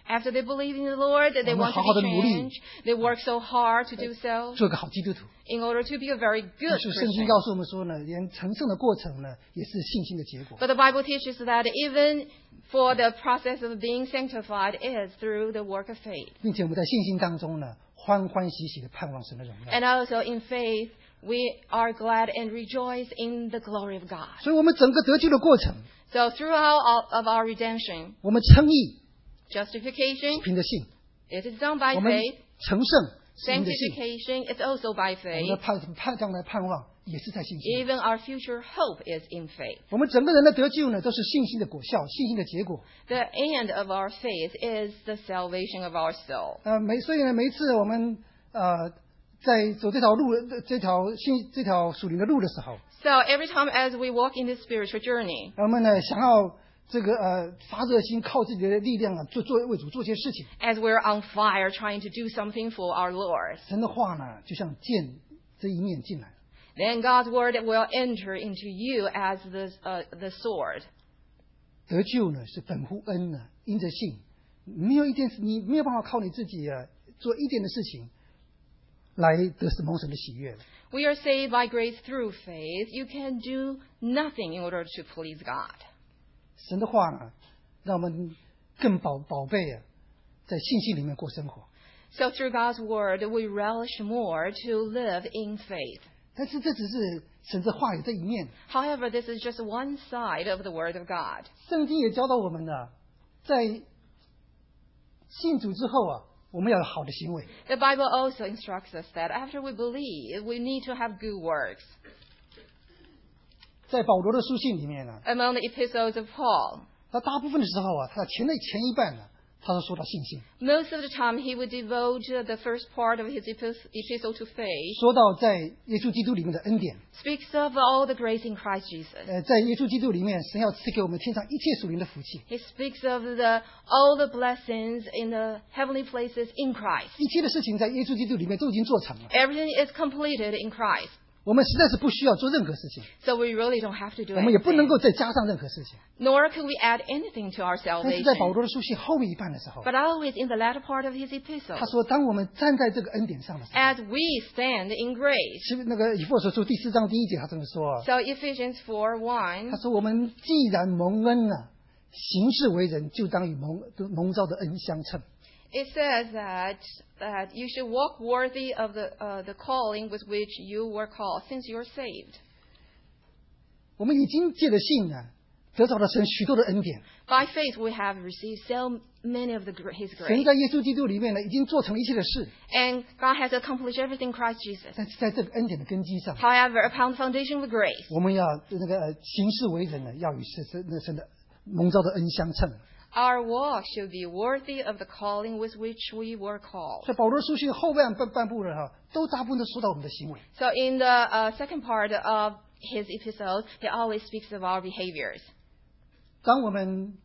After they believe in the Lord, they 我们 want 好 to 好的 be 努力 changed. They work so hard to do so 做个好基督徒。 in order to be a very 但 good 是圣经 Christian. 告诉我们说呢，连成圣的过程呢，也是信心的结果。 But the Bible teaches that even for the process of being sanctified is through the work of faith. 并且我们在信心当中呢，欢欢喜喜的盼望神的荣耀。 And also in faith, we are glad and rejoice in the glory of God. 所以，我们整个得救的过程， So throughout all of our redemption, 我们称义 justification, 凭着信， it is done by 我们 faith. 成圣是凭着信， Sanctification is also by 我们 faith. 的盼盼将来盼望也是在信心。 Even our future hope is in faith. 我们整个人的得救呢，都是信心的果效，信心的结果。 The end of our faith is the salvation of our soul. 呃，每所以呢，每一次我们呃在走这条路、这条信、这条属灵的路的时候， So every time as we walk in this spiritual journey, 我们呢想要这个呃发热心，靠自己的力量啊，做做为主做些事情。 as we're on fire trying to do something for our Lord, 神的话呢，就像剑这一面进来。 then God's word will enter into you as the, uh, the sword. 得救呢是本乎恩呢，因着信，没有一件事，你没有办法靠你自己啊做一点的事情来得蒙神的喜悦。 We are saved by grace through faith. You can do nothing in order to please God. 神的话呢，让我们更宝宝贝啊，在信心里面过生活。 So through God's word, we relish more to live in faith. 但是这只是神的话语这一面， However, this is just one side of the word of God. 圣经也教导我们呢，在信主之后啊，我们要有好的行为。 The Bible also instructs us that after we believe, we need to have good works. 在保罗的书信里面呢， Among the epistles of Paul, 他大部分的时候啊，他前的前一半呢，他都说到信心， most of the time he would devote the first part of his epis- epistle to faith, 说到在耶稣基督里面的恩典。 speaks of all the grace in Christ Jesus. 呃，在耶稣基督里面，神要赐给我们天上一切属灵的福气， He speaks of the all the blessings in the heavenly places in Christ. 一切的事情在耶稣基督里面都已经做成了。 Everything is completed in Christ. 我们实在是不需要做任何事情， So we really don't have to do 我们也不能 anything. 够再加上任何事情。 Nor could we add anything to our 但是在保 salvation. 罗的书信后面一半的时候， But always in the latter part of his 他 epistle, 说，当我们站在这个恩典上的时候， as we stand in grace. 是那个以弗所书第四章第一节，他这么说， So Ephesians four 他 one, 说我们既然蒙恩了，行事为人就当与蒙蒙召的恩相称。 it says that that you should walk worthy of the uh, the calling with which you were called, since you're saved. 我们已经借着信呢，得到了神许多的恩典。 By faith we have received so many of the, gr- His 神 grace. 在耶稣基督里面呢，已经做成了一切的事。 And God has accomplished everything in Christ Jesus. 但是在这个恩典的根基上， However, upon the foundation of grace, 我们要那个呃行事为人呢，要与神神那神的蒙召的恩相称。 our walk should be worthy of the calling with which we were called. 在保罗书信后半半半部呢，哈，都大部分都说到我们的行为。 So in the uh, second part of his epistle, he always speaks of our behaviors. 当我们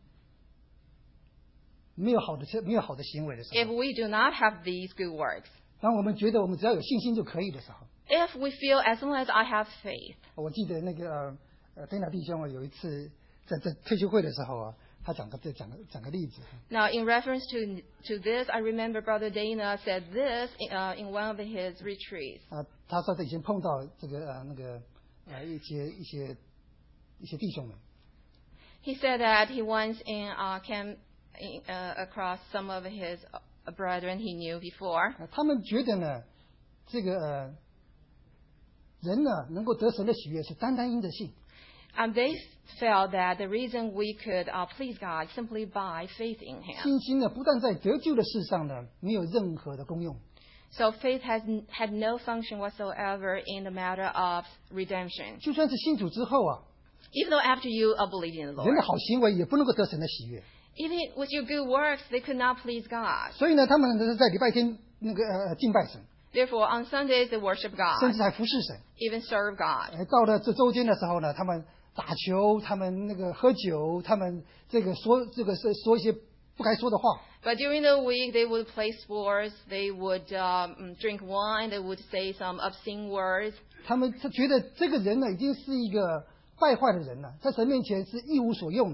没有好的没有好的行为的时 If 候， we do not have these good works, 当我们觉得我们只要有信心就可以的时候， if we feel as long as I have faith, 我记得那个呃呃戴娜弟兄啊，有一次在在退休会的时候啊，他讲个这讲个讲个例子。 now in reference to to this, I remember Brother Dana said this uh, in one of his retreats. 啊，他说他以前碰到这个呃那个呃一些一些一些弟兄们， He said that he once in, uh, came in, uh, across some of his uh, brethren he knew before. 啊他们觉得呢，这个呃人呢能够得神的喜悦是单单因着信， And they felt that the reason we could uh, please God simply by faith in Him. 信心呢不但在得救的事上呢没有任何的功用， So faith has n- had no function whatsoever in the matter of redemption. 就算是信主之后啊， Even though after you are believing in the 人的 Lord, 好行为也不能够得神的喜悦。 even with your good works, they could not please God. 所以呢，他们呢在礼拜天那个呃敬拜神， Therefore, on Sundays they worship 甚 God, 至还服侍神。 even serve God. 呃，到了这周间的时候呢，他们打球，他们那个喝酒，他们这个说这个是说一些不该说的话。 But during the week, they would play sports, they would um, drink wine, they would say some obscene words. 他们他觉得这个人呢，已经是一个败坏的人了，在神面前是一无所用的。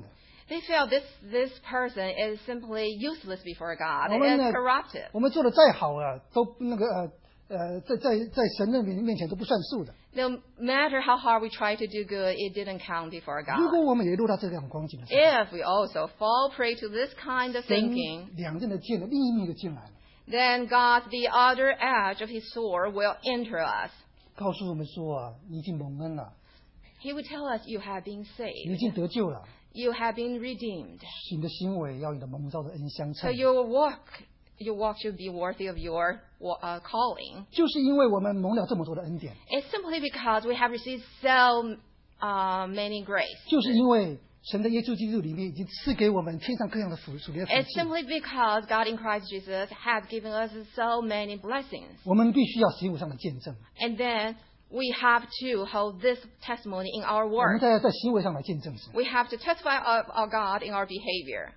They feel this this person is simply useless before God. 我们 It's 呢 corrupted. 我们做的再好啊，都那个呃呃，在在在神的面面前都不算数的。 No matter how hard we try to do good, it didn't count before 如 God. 果我们也落到这样光景的时候， If we also fall prey to this kind of 神 thinking, 两刃的剑的另一面就进来了， then God, the other edge of his sword, will enter us. 告诉我们说啊，你已经蒙恩了， He would tell us, you have been 你已经 saved. 得救了， You have been redeemed. 你的行为要与你的蒙召的恩相 So 称。 your walk, your walk should be worthy of your uh, calling. 就是因为我们蒙了这么多的恩典， It's simply because we have received so uh, many grace. 就是因为神的耶稣基督里面已经赐给我们天上各样的福属灵的福 It's 气， simply because God in Christ Jesus has given us so many blessings. 我们必须要行为上的见证， And then we have to hold this testimony in our 我们 work. 在在行为上来见证神。 We have to testify of our God in our behavior.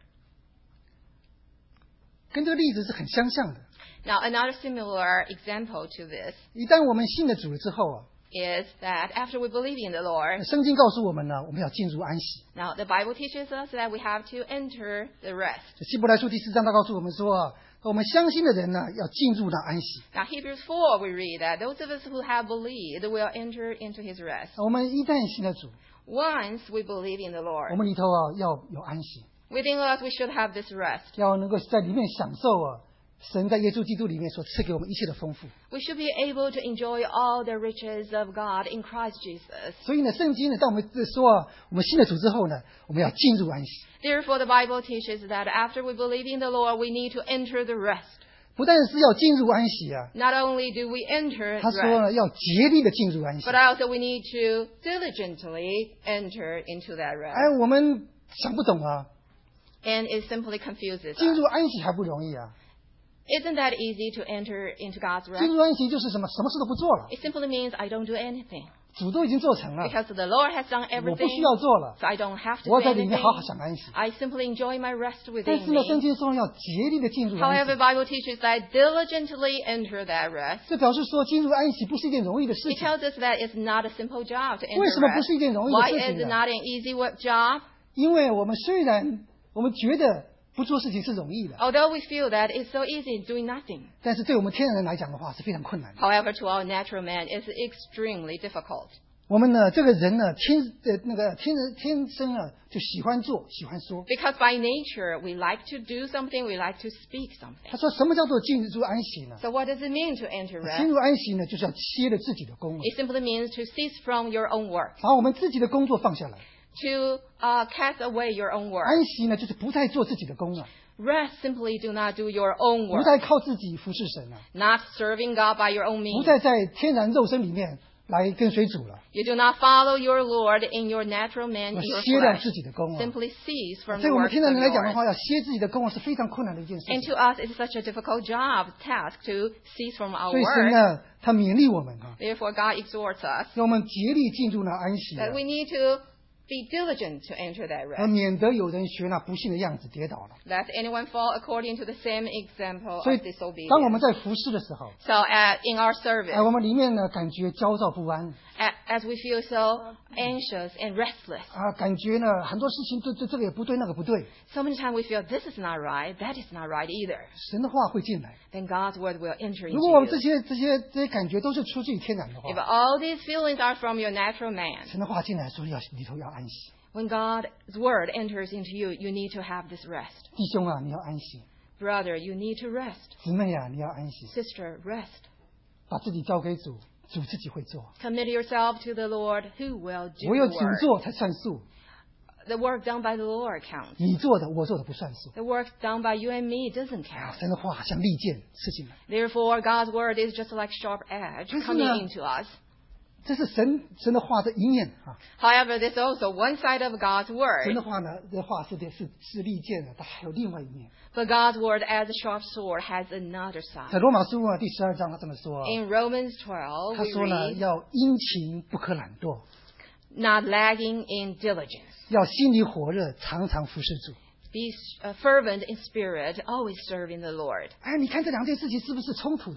跟这个例子是很相像的。 Now, another similar example to this 一旦我们信了主了之后啊， is that after we believe in the Lord, 圣经告诉我们呢，我们要进入安息。 now the Bible teaches us that we have to enter the rest. 希伯来书第四章他告诉我们说啊，我们相信的人呢，要进入那安息。 Now, Hebrews four, we read that those of us who have believed will enter into his rest. 我们一旦信了主， Once we believe in the 我 Lord, 们里头啊要有安息， within us we should have this rest. 要能够在里面享受啊神在耶稣基督里面所赐给我们一切的丰富。 We should be able to enjoy all the riches of God in Christ Jesus. 所以呢，圣经呢，当我们说啊，我们信了主之后呢，我们要进入安息。 Therefore, the Bible teaches that after we believe in the Lord, we need to enter the rest. 不但是要进入安息啊， Not only do we enter 他说 rest, 呢，要竭力的进入安息 but。also we need to diligently enter into that rest. 哎，我们想不懂啊， And it simply confuses 进 us. 入安息还不容易啊， Isn't that easy to enter into God's 进 rest? 入安息就是什么，什么事都不做了， It simply means I don't do anything. 主都已经做成了， Because the Lord has done 我不需 everything, 要做了， so I don't have to 我 do 在里面 anything. 好好享安息。 I simply enjoy my rest 但 within 是呢，圣 me. 经说要竭力的进入安 However, 息 the，Bible teaches that diligently enter that rest. 这表示说进入安息不是一件容易的事 It 情。 tells us that it's not a simple job to 为 enter 什么不 rest. 是一件容易的 Why 事 is 情 it 呢？ not an easy work job? 因为我们虽然我们觉得不做事情是容易的， Although we feel that it's so easy doing nothing. 但是对我们天然人来讲的话是非常困难的。 However, to our natural man, it's extremely difficult. 我们呢，这个人呢，天呃那个天人天生啊，就喜欢做，喜欢说。 Because by nature, we like to do something, we like to speak something. 他说什么叫做进入安息呢？ So what does it mean to enter 进 rest? 入安息呢，就是要歇了自己的功了， It simply means to cease from your own work, 把我们自己的工作放下来。 to uh, cast away your own work. 安息呢，就是不再做自己的工了， Rest simply do not do your own 不 work, 再靠自己服侍神了， not serving God by your own 不 means. 再在天然肉身里面来跟随主了， You do not follow your Lord in your natural man, 要 in your 歇了 flesh. 自己的功了。 Simply cease from 对 the 我们 works 天 of 然人来讲的 yours. 话，要歇自己的功是非常困难的一件事 And 情 to。us, it's such a difficult job, task to cease from our 所以神 work. 呢，他勉励我们啊， Therefore, God exhorts us 让我们竭力进入那安息啊 that we need to be diligent to enter that 而 rest, 免得有人学那不幸的样子跌倒了。 lest anyone fall according to the same example 所以 of， 当我 disobedience. 们在服侍的时候， So, at, in our service, 哎，我们里面呢感觉焦躁不安 a- as we feel so anxious and restless, 啊，感觉呢很多事情这这这个也不对，那个不对， so many times we feel this is not right, that is not right either. 神的话会进来。 Then God's word will enter 如果我们 into 这 you. 些这些这些感觉都是出自于天然的 If 话， all these feelings are from your natural man, 神的话进来说要里头要安息。 when God's word enters into you, you need to have this rest. 弟兄啊，你要安息； Brother, you need to rest. 姊妹啊，你要安息。 Sister, rest. 把自己交给主，主自己会做。 Commit yourself to the Lord who will do 唯有 the 主 work. 做才算数， The work done by the Lord counts. 你做的我做的不算数。 The work done by you and me doesn't 啊 count. 神的话像利剑刺进来， Therefore, God's word is just like sharp edge 可是 coming 呢， into us. 这是神神的话的一面啊。 However, there's also one side of God's 神 word. 的话呢，这话是的是是利剑的，它还有另外一面。 But God's word as a sharp sword has another 在 side. 罗马书啊第十二章他这么说啊， In Romans twelve, 他 we 说呢 read, 要殷勤不可懒惰， not lagging in diligence. 要心里火热，常常服侍主。 Be uh, fervent in spirit, always serving the Lord. 哎，你看这两件事情是不是冲突的呢？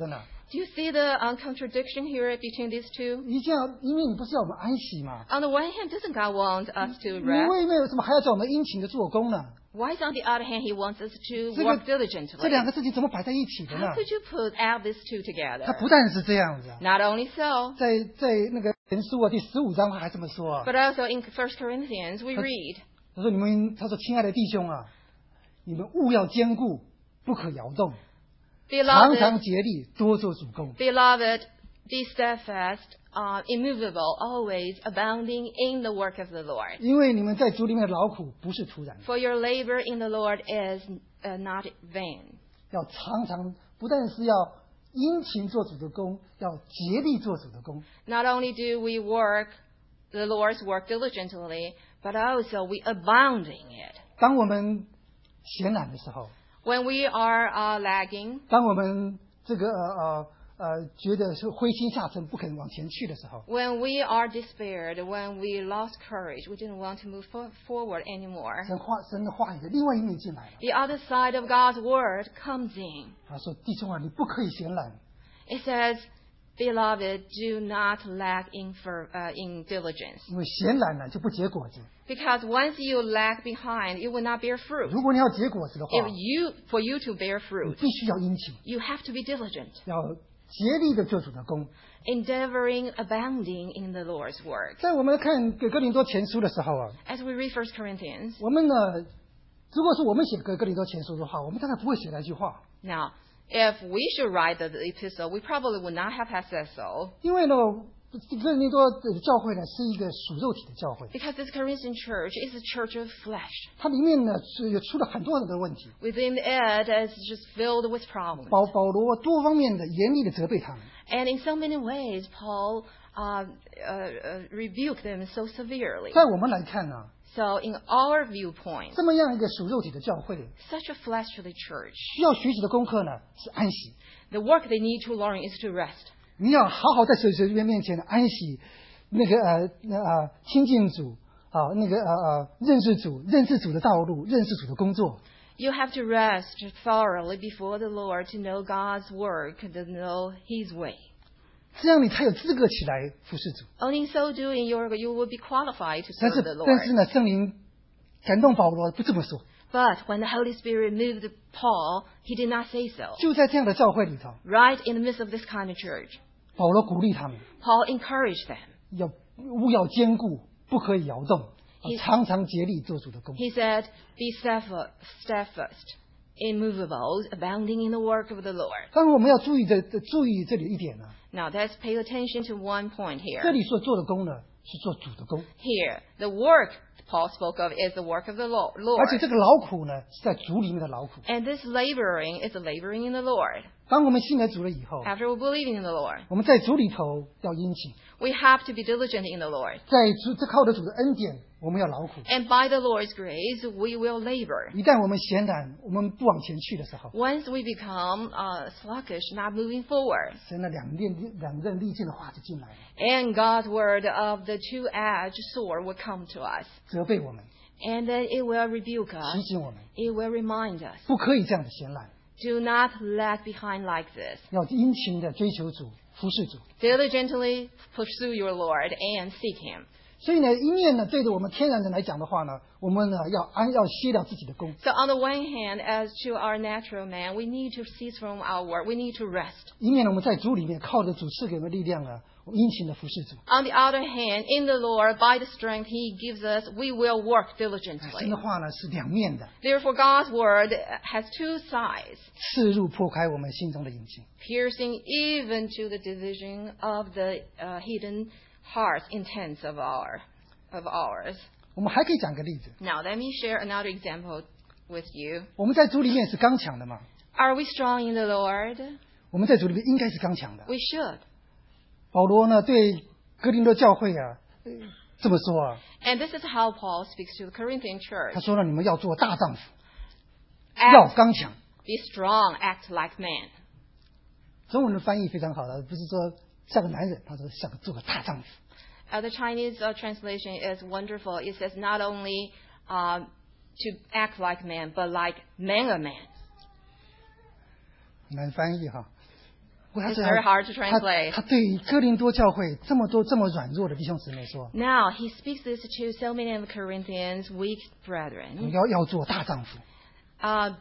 Do you see the uh, contradiction here between these two? 一定要，因为你不是要我们安息嘛？ On the one hand, doesn't God want us to 你 rest? 为为什么还要叫我们殷勤的做工呢？ Why, on the other hand, He wants us to 这个 work diligently? 这两个事情怎么摆在一起的呢 How？ could you put out these two 它 together? 不但是这样子啊， Not only so, 在在那个前书啊第十五章还这么说啊， but also in First Corinthians, we read, 他说你们，他说亲爱的弟兄啊，你们务要坚固，不可摇动，常常 Beloved, 竭力，多做主工。 beloved, be steadfast, uh, immovable, always abounding in the work of the Lord. 因为你们在主里面的劳苦不是突然的， For your labor in the Lord is uh, not vain. 要常常不但是要殷勤做主的工，要竭力做主的工。 Not only do we work the Lord's work diligently, but also we abound in it. 当我们闲懒的时候， When we are uh, lagging, 当我们这个呃呃呃觉得是灰心下沉，不肯往前去的时候， when we are despaired, when we lost courage, we didn't want to move for- forward anymore, 神话神的话语的另外一面进来了。 the other side of God's word comes in. 他说：“弟兄啊，你不可以闲懒， It says, Beloved, do not lag in, for, uh, in diligence. 因为闲懒呢就不结果子。 Because once you lag behind, you will not bear fruit. 如果你要结果子的话， If you, for you to bear 你 fruit, 必须要殷勤， you have to be diligent, 要竭力的做主的工。 endeavoring, abounding in the Lord's work. 在我们看哥哥林多前书的时候啊， As we read First Corinthians, 我们呢，如果是我们写哥哥林多前书的话，我们大概不会写那句话， now, if we should write the epistle, we probably would not have had said so. 因为呢，哥林多的教会呢是一个属肉体的教会， Because this Corinthian church is a church of flesh. 它里面呢是有出了很多很多的问题。 Within it, it's just filled with problems. 保保罗多方面的严厉的责备他们， And in so many ways, Paul uh, uh, uh, rebuked them so severely. 在我们来看呢， So, in our viewpoint, 这么样一个属肉体的教会， such a fleshly church, 需要学习的功课呢是安息。 the work they need to learn is to rest. 你要好好在神神面前安息，那个呃那呃亲近主啊，那个呃呃认识主，认识主的道路，认识主的工作。 You have to rest thoroughly before the Lord to know God's work, to know His way. 这样你才有资格起来服侍主。 Only in so doing, you're, you will be qualified to 但 serve 是 the 但是 Lord. 呢，圣灵感动保罗不这么说。 But when the Holy Spirit moved Paul, he did not say so. 就在这样的教会里头， Right in the midst of this kind of church, 保罗鼓励他们 Paul encouraged them. 要务要坚固，不可以摇动，啊 He- 常常竭力做主的工。 He said, Be steadfast, steadfast, immovable, abounding in the work of the Lord. 当然我们要注意这注意这里一点呢， Now, let's pay attention to one point 这 here. 里所做的工呢是做主的工， Here, the work Paul spoke of is the work of the Lo- 而且 Lord. 这个劳苦呢是在主里面的劳苦。 And this laboring is laboring in the Lord. 当我们信了主了以后， After we believe in the Lord, 我们在主里头要殷勤， we have to be diligent in the Lord. 在主这靠着主的恩典，我们要劳苦。 And by the Lord's grace, we will labor. 一旦我们闲懒，我们不往前去的时候， Once we become uh, sluggish, not moving forward, 神的两刃两刃利剑的话就进来了， and God's word of the two-edged sword will come to us. 责备我们， And then it will rebuke 提 us. 醒我们， It will remind us. 不可以这样的闲懒， Do not lag behind like this. 要殷勤的追求主，服侍主。 Diligently pursue your Lord and seek Him. 所以呢，一面呢，对着我们天然人来讲的话呢，我们呢要安要歇了自己的功； So on the one hand, as to our natural man, we need to cease from our work. We need to rest. 一面呢，我们在主里面靠着主赐给我们的力量呢，我们殷勤的服侍主。 On the other hand, in the Lord, by the strength He gives us, we will work 神 diligently. 的话呢是两面的， Therefore, God's word has two sides, 刺入破开我们心中的隐情。 piercing even to the division of the uh, hidden heart's intents of our of ours. 我们还可以讲个例子， Now, let me share another example with you. 我们在主里面是刚强的嘛， Are we strong in the Lord? 我们在主里面应该是刚强的。 We should. 保罗呢对哥林多教会啊、呃这么说啊， And this is how Paul speaks to the Corinthian 他 church. 说呢，你们要做大丈夫，要 Act, 刚强。 be strong, act like men. 中文的翻译非常好的，不是说像个男人，他说像个做个大丈夫。 Uh, the Chinese uh, translation is wonderful. It says not only uh, to act like men, but like men are men. 难翻译哈。 It's very hard to 他 translate. 他对哥林多教会这么多这么软弱的弟兄姊妹说， Now, he speaks this to so many of Corinthians' weak 你 brethren. 要要做大丈夫， Uh,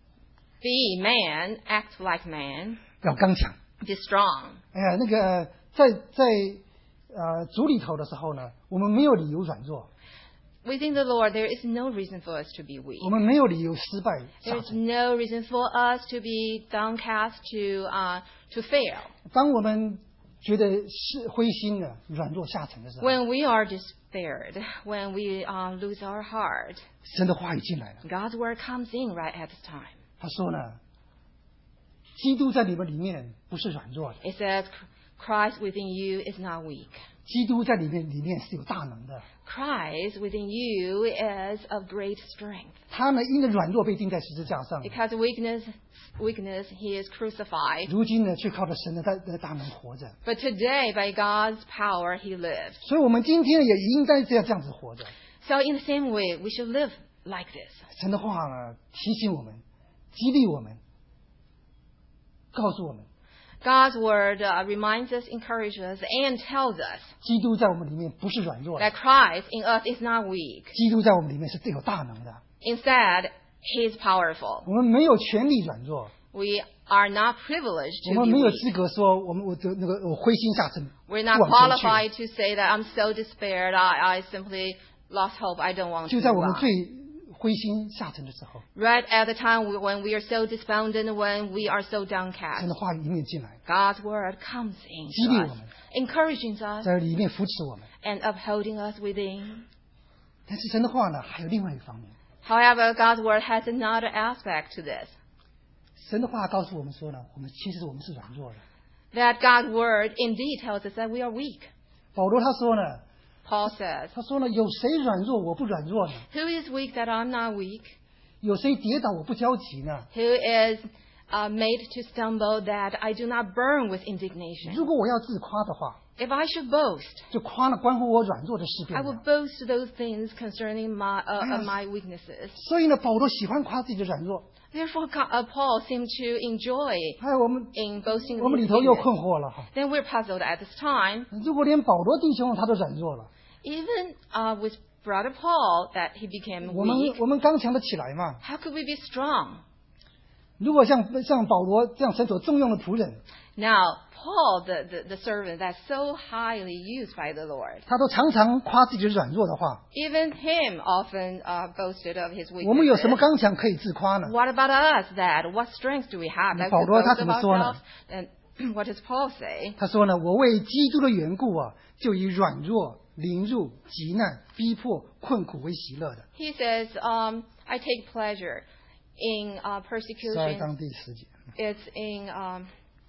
be man, act like man, 要刚强。 be strong. 哎呀，那个呃在在呃主里头的时候呢，我们没有理由软弱， Within the Lord, there is no reason for us to be weak. 我们没有理由失败下 There's 沉。 no reason for us to be downcast, to uh, to fail. 当我们觉得是灰心的、软弱下沉的时候， When we are despaired, when we uh, lose our heart, 神的话语进来了。 God's word comes in right at this time. 他说呢，基督在你们里面不是软弱的， It says, Christ within you is not weak. 基督在里面里面是有大能的。 Christ within you is of great strength. 他呢，因着软弱被钉在十字架上， Because of weakness, weakness, he is crucified. 如今呢，却靠着神的大的大能活着。 But today, by God's power, he lives. 所以，我们今天也应该这样这样子活着。 So in the same way, we should live like this. 神的话呢，提醒我们，激励我们，告诉我们， God's word uh, reminds us, encourages us, and tells us 基督在我们里面不是软弱的， that Christ in us is not weak. 基督在我们里面是最有大能的。 Instead, he is powerful. 我们没有权利软弱， We are not privileged 我 to 们 be 没有 weak. 资格说我们我的那个我灰心下沉， We're 不 not 往前去。 qualified to say that I'm so despaired, I, I simply lost hope, I don't want 就 to 在 move 我们 on. 最灰心下沉的时候， Right at the time we- when we are so despondent, when we are so 神 downcast, 的话语里面进来， God's word comes in 激 to 励 us, 我们， encouraging us 在里面扶持我们。 and upholding us within. 但是神的话呢，还有另外一个方面， However, God's word has another aspect to this. 神的话告诉我们说呢，我们其实我们是软弱的。 That God's word indeed tells us that we are weak. 保罗他说呢， Paul says, 他说呢，有谁软弱我不软弱呢？ Who is weak that I'm not weak? 有谁跌倒我不焦急呢？ Who is uh, made to stumble that I do not burn with indignation? 如果我要自夸的话， If I should boast, 就夸了关乎我软弱的事 I 变 will 了。 boast those things concerning my, uh, uh, Yes. my weaknesses. 所以呢，保罗喜欢夸自己的软弱。 Therefore, God- uh, Paul seemed to enjoy 哎，我们 in boasting 我们 his 里头又 weakness. 困惑了哈。 Then we're puzzled at this time, 如果连保罗弟兄他都软弱了， even uh, with Brother Paul, that he became 我们 weak. 我们刚强得起来嘛？ How could we be strong? 如果像像保罗这样神所重用的仆人， Now, Paul, the, the, the servant that's so highly used by the Lord, 他都常常夸自己的软弱的话， even him often uh, boasted of his 我们有什么 weaknesses. 刚强可以自夸呢？ What about us, that? What strength do we have that 保 we 罗他 boast 怎 of 么说呢？ ourselves? And what does Paul say? 他说呢，我为基督的缘故啊，就以软弱、凌辱、急难、逼迫、困苦为喜乐的。 He says, um, I take pleasure in uh, 十二 persecution. 章第十节， It's in um,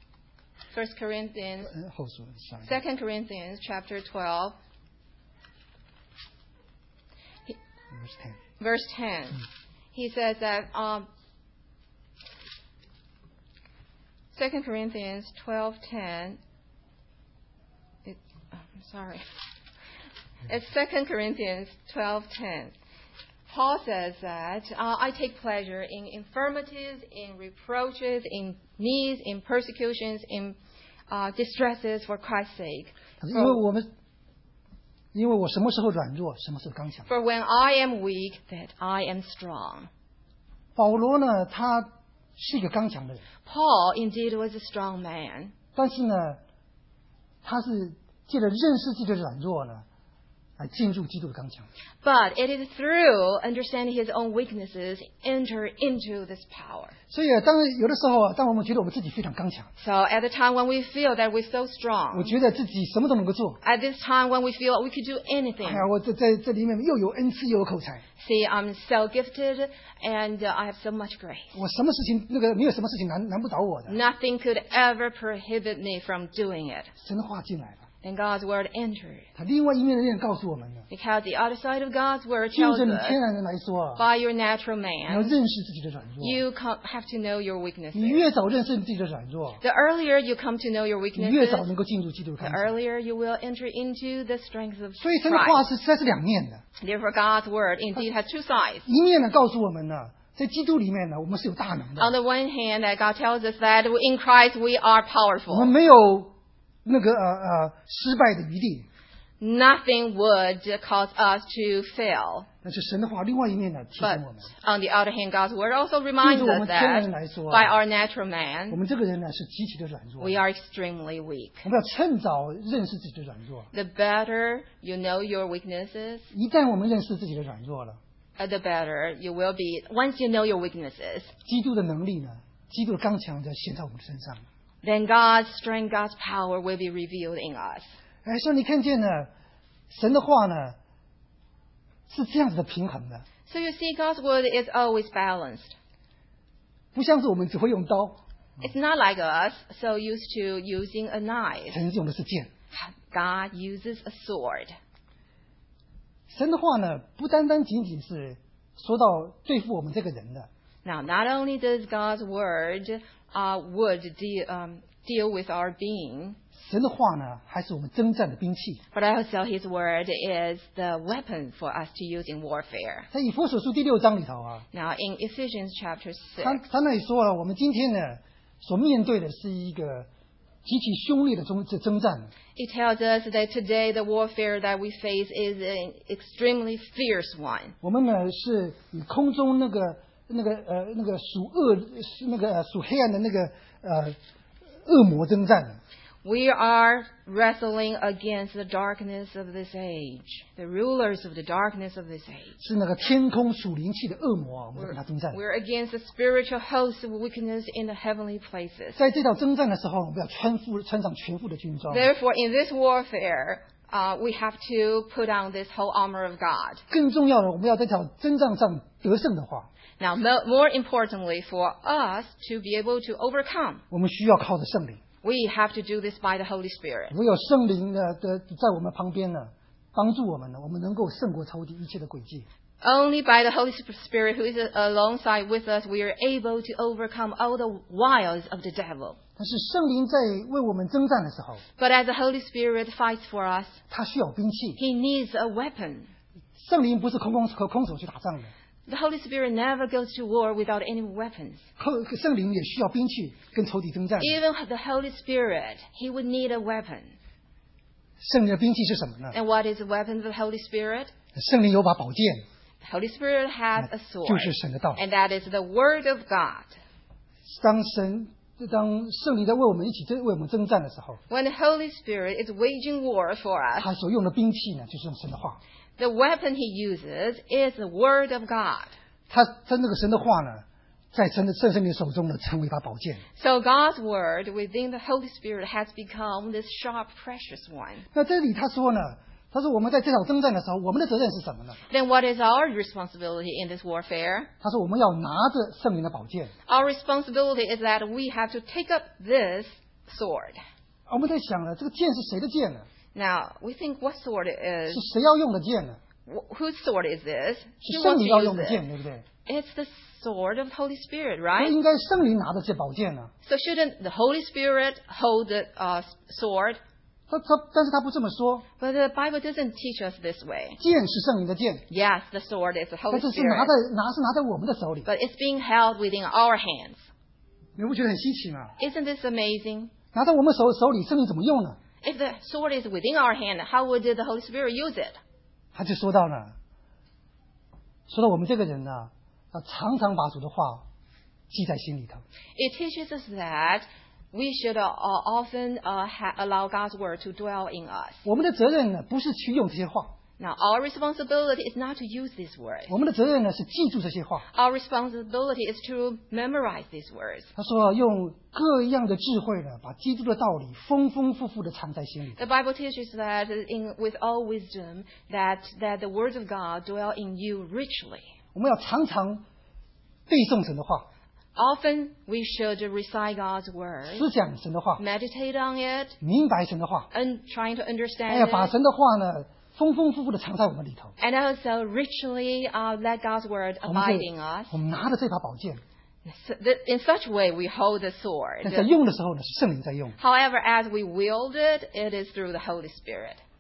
First Corinthians, 呃，后书十二章 Second Corinthians chapter twelve, verse ten。 verse ten. He says that um, Second Corinthians twelve ten. It, oh, I'm sorry. It's Second Corinthians twelve ten. Paul says that uh, I take pleasure in infirmities, in reproaches, in needs, in persecutions, in uh, distresses for Christ's sake. 因为我们，因为我什么时候软弱，什么时候刚强。 For when I am weak, that I am strong. 保罗呢，他是一个刚强的人， Paul indeed was a strong man, 但是呢，他是借着认识自己的软弱呢，来进入基督的刚强。 but it is through understanding his own weaknesses enter into this power. 所以啊，当有的时候啊，当我们觉得我们自己非常刚强， So at the time when we feel that we're so 我 strong, 觉得自己什么都能够做。 at this time when we feel we could do 哎 anything, 呀，我这在这里面又有恩赐又有口才， see, I'm so gifted and uh, I have so much grace. 我什么事情那个没有什么事情难难不倒我的。 Nothing could ever prohibit me from doing it. 神的话进来了， Then God's word entered. 他另外一面的人告诉我们呢， Because the other side of God's word 就 tells 着你 us, 天然人来说啊， by your natural 你要 man, 认识自己的软弱。 you co- have to know your 你 weaknesses. 越早认识自己的软弱， The earlier you come to know your 你越早 weaknesses, 能够进入基督的 the 刚强。 earlier you will enter into the strength of 所以神的话 Christ. 是实在是两面的， Therefore, God's word indeed has two sides. 一面呢告诉我们呢， 在基督里面呢，我们是有大能的。 On the one hand, that God tells us that in Christ we are 我们 powerful. 没有那个呃呃失败的余地。 Nothing would cause us to fail. 但是神的话另外一面呢，提 But 醒我们， on the other hand, God's word also reminds 对于我 us 们天然 that 来说 by 啊， our natural 我 man, 们这个人呢是极其的软弱。 we are extremely weak. 我们要趁早认识自己的软弱。 The better you know your weaknesses, 一旦我们认识自己的软弱了， uh, the better you will be. Once you know your weaknesses, 基督的能力呢，基督的刚强就显在我们的身上。 then God's strength, God's power will be revealed in us. 哎，所以你看见呢，神的话呢是这样子的平衡的， So you see, God's word is always balanced. 不像是我们只会用刀， It's not like us, so used to using a knife. 神用的是剑。 God uses a sword. 神的话呢，不单单仅仅是说到对付我们这个人的， Now, not only does God's word uh, would deal, um, deal with our being, 神的话呢，还是我们征战的兵器。 but also His word is the weapon for us to use in warfare. 在以弗所书第六章里头啊， Now, in Ephesians chapter 他 six, 他那里说了，我们今天呢所面对的是一个极其凶烈的征这征战。 it tells us that today the warfare that we face is an extremely fierce one. 我们呢是以空中那个那个呃那个属恶是那个呃属黑暗的那个呃恶魔征战的。 We are wrestling against the darkness of this age, the rulers of the darkness of this age. 是那个天空属灵气的恶魔啊，我们跟他征战。 We're against the spiritual hosts of wickedness in the heavenly places. 在这场征战的时候，我们要穿副穿上全副的军装。 Therefore, in this warfare, uh, we have to put on this whole armor of God. 更重要的，我们要在这场征战上得胜的话， Now, mo- more importantly, for us to be able to overcome, 我们需要靠着圣灵。 we have to do this by the Holy Spirit. 唯有圣灵呢的在我们旁边呢，帮助我们呢，我们能够胜过仇敌一切的诡计。 Only by the Holy Spirit who is alongside with us, we are able to overcome all the wiles of the devil. 但是圣灵在为我们征战的时候， But as the Holy Spirit fights for us, 他需要兵器。 He needs a weapon. 圣灵不是空空和空手去打仗的， The Holy Spirit never goes to war without any weapons. 后圣灵也需要兵器跟仇敌征战。 Even the Holy Spirit, He would need a weapon. 圣灵的兵器是什么呢？ And what is the weapon of the Holy Spirit? 圣灵有把宝剑， The Holy Spirit has a 就 sword. 是神的道。 And that is the Word of God. 当神当圣灵在为我们一起征为我们征战的时候， When the Holy Spirit is waging war for us, 他所用的兵器呢，就是用神的话。 the weapon He uses is the Word of God. 他他那个神的话呢，在神的圣圣灵手中呢，成为一把宝剑。 So God's Word within the Holy Spirit has become this sharp, precious one. 那这里他说呢，他说我们在这场征战的时候，我们的责任是什么呢？ Then what is our responsibility in this warfare? 他说我们要拿着圣灵的宝剑。 Our responsibility is that we have to take up this sword. 我们在想呢，这个剑是谁的剑呢？ Now, we think what sword it 是 is. 谁要用的剑呢？ Wh- Whose sword is this? 是 Who 圣 wants 灵 to 要用 use 的 it? 剑，对不对？ It's the sword of the Holy Spirit, 那 right? 应该圣灵拿着这宝剑呢。 So shouldn't the Holy Spirit hold the uh, sword? 他他，但是他不这么说， But the Bible doesn't teach us this way. 剑是圣灵的剑， Yes, the sword is the 但 Holy 是是拿 Spirit, 在拿是拿在我们的手里， but it's being held within our hands. 你不觉得很稀奇吗？ Isn't this amazing? 拿在我们手手里，圣灵怎么用呢？ If the sword is within our hand, how would the Holy Spirit use it? 他就说到呢，说到我们这个人呢，要常常把主的话记在心里头。 It teaches us that we should uh, often uh, ha- allow God's word to dwell in us. 我们的责任呢，不是去用这些话， Now, our responsibility is not to use these words. 我们的责任呢是记住这些话。 Our responsibility is to memorize these words. 他说用各样的智慧呢，把基督的道理丰丰富富的藏在心里。 The Bible teaches that in, with all wisdom, that, that the words of God dwell in you richly. 我们要常常背诵神的话， Often we should recite God's word, 思想神的话， meditate on it, 明白神的话， and trying to 还 understand 要把 it, 神的话呢丰丰富富的藏在我们里头。 and also richly uh, let God's word 我们 abide in 就 us. 我们拿着这把宝剑， So that in such way, we hold the 但在 sword. 用的时候呢，是圣灵在用。 However, as we wield it, it is through the Holy Spirit.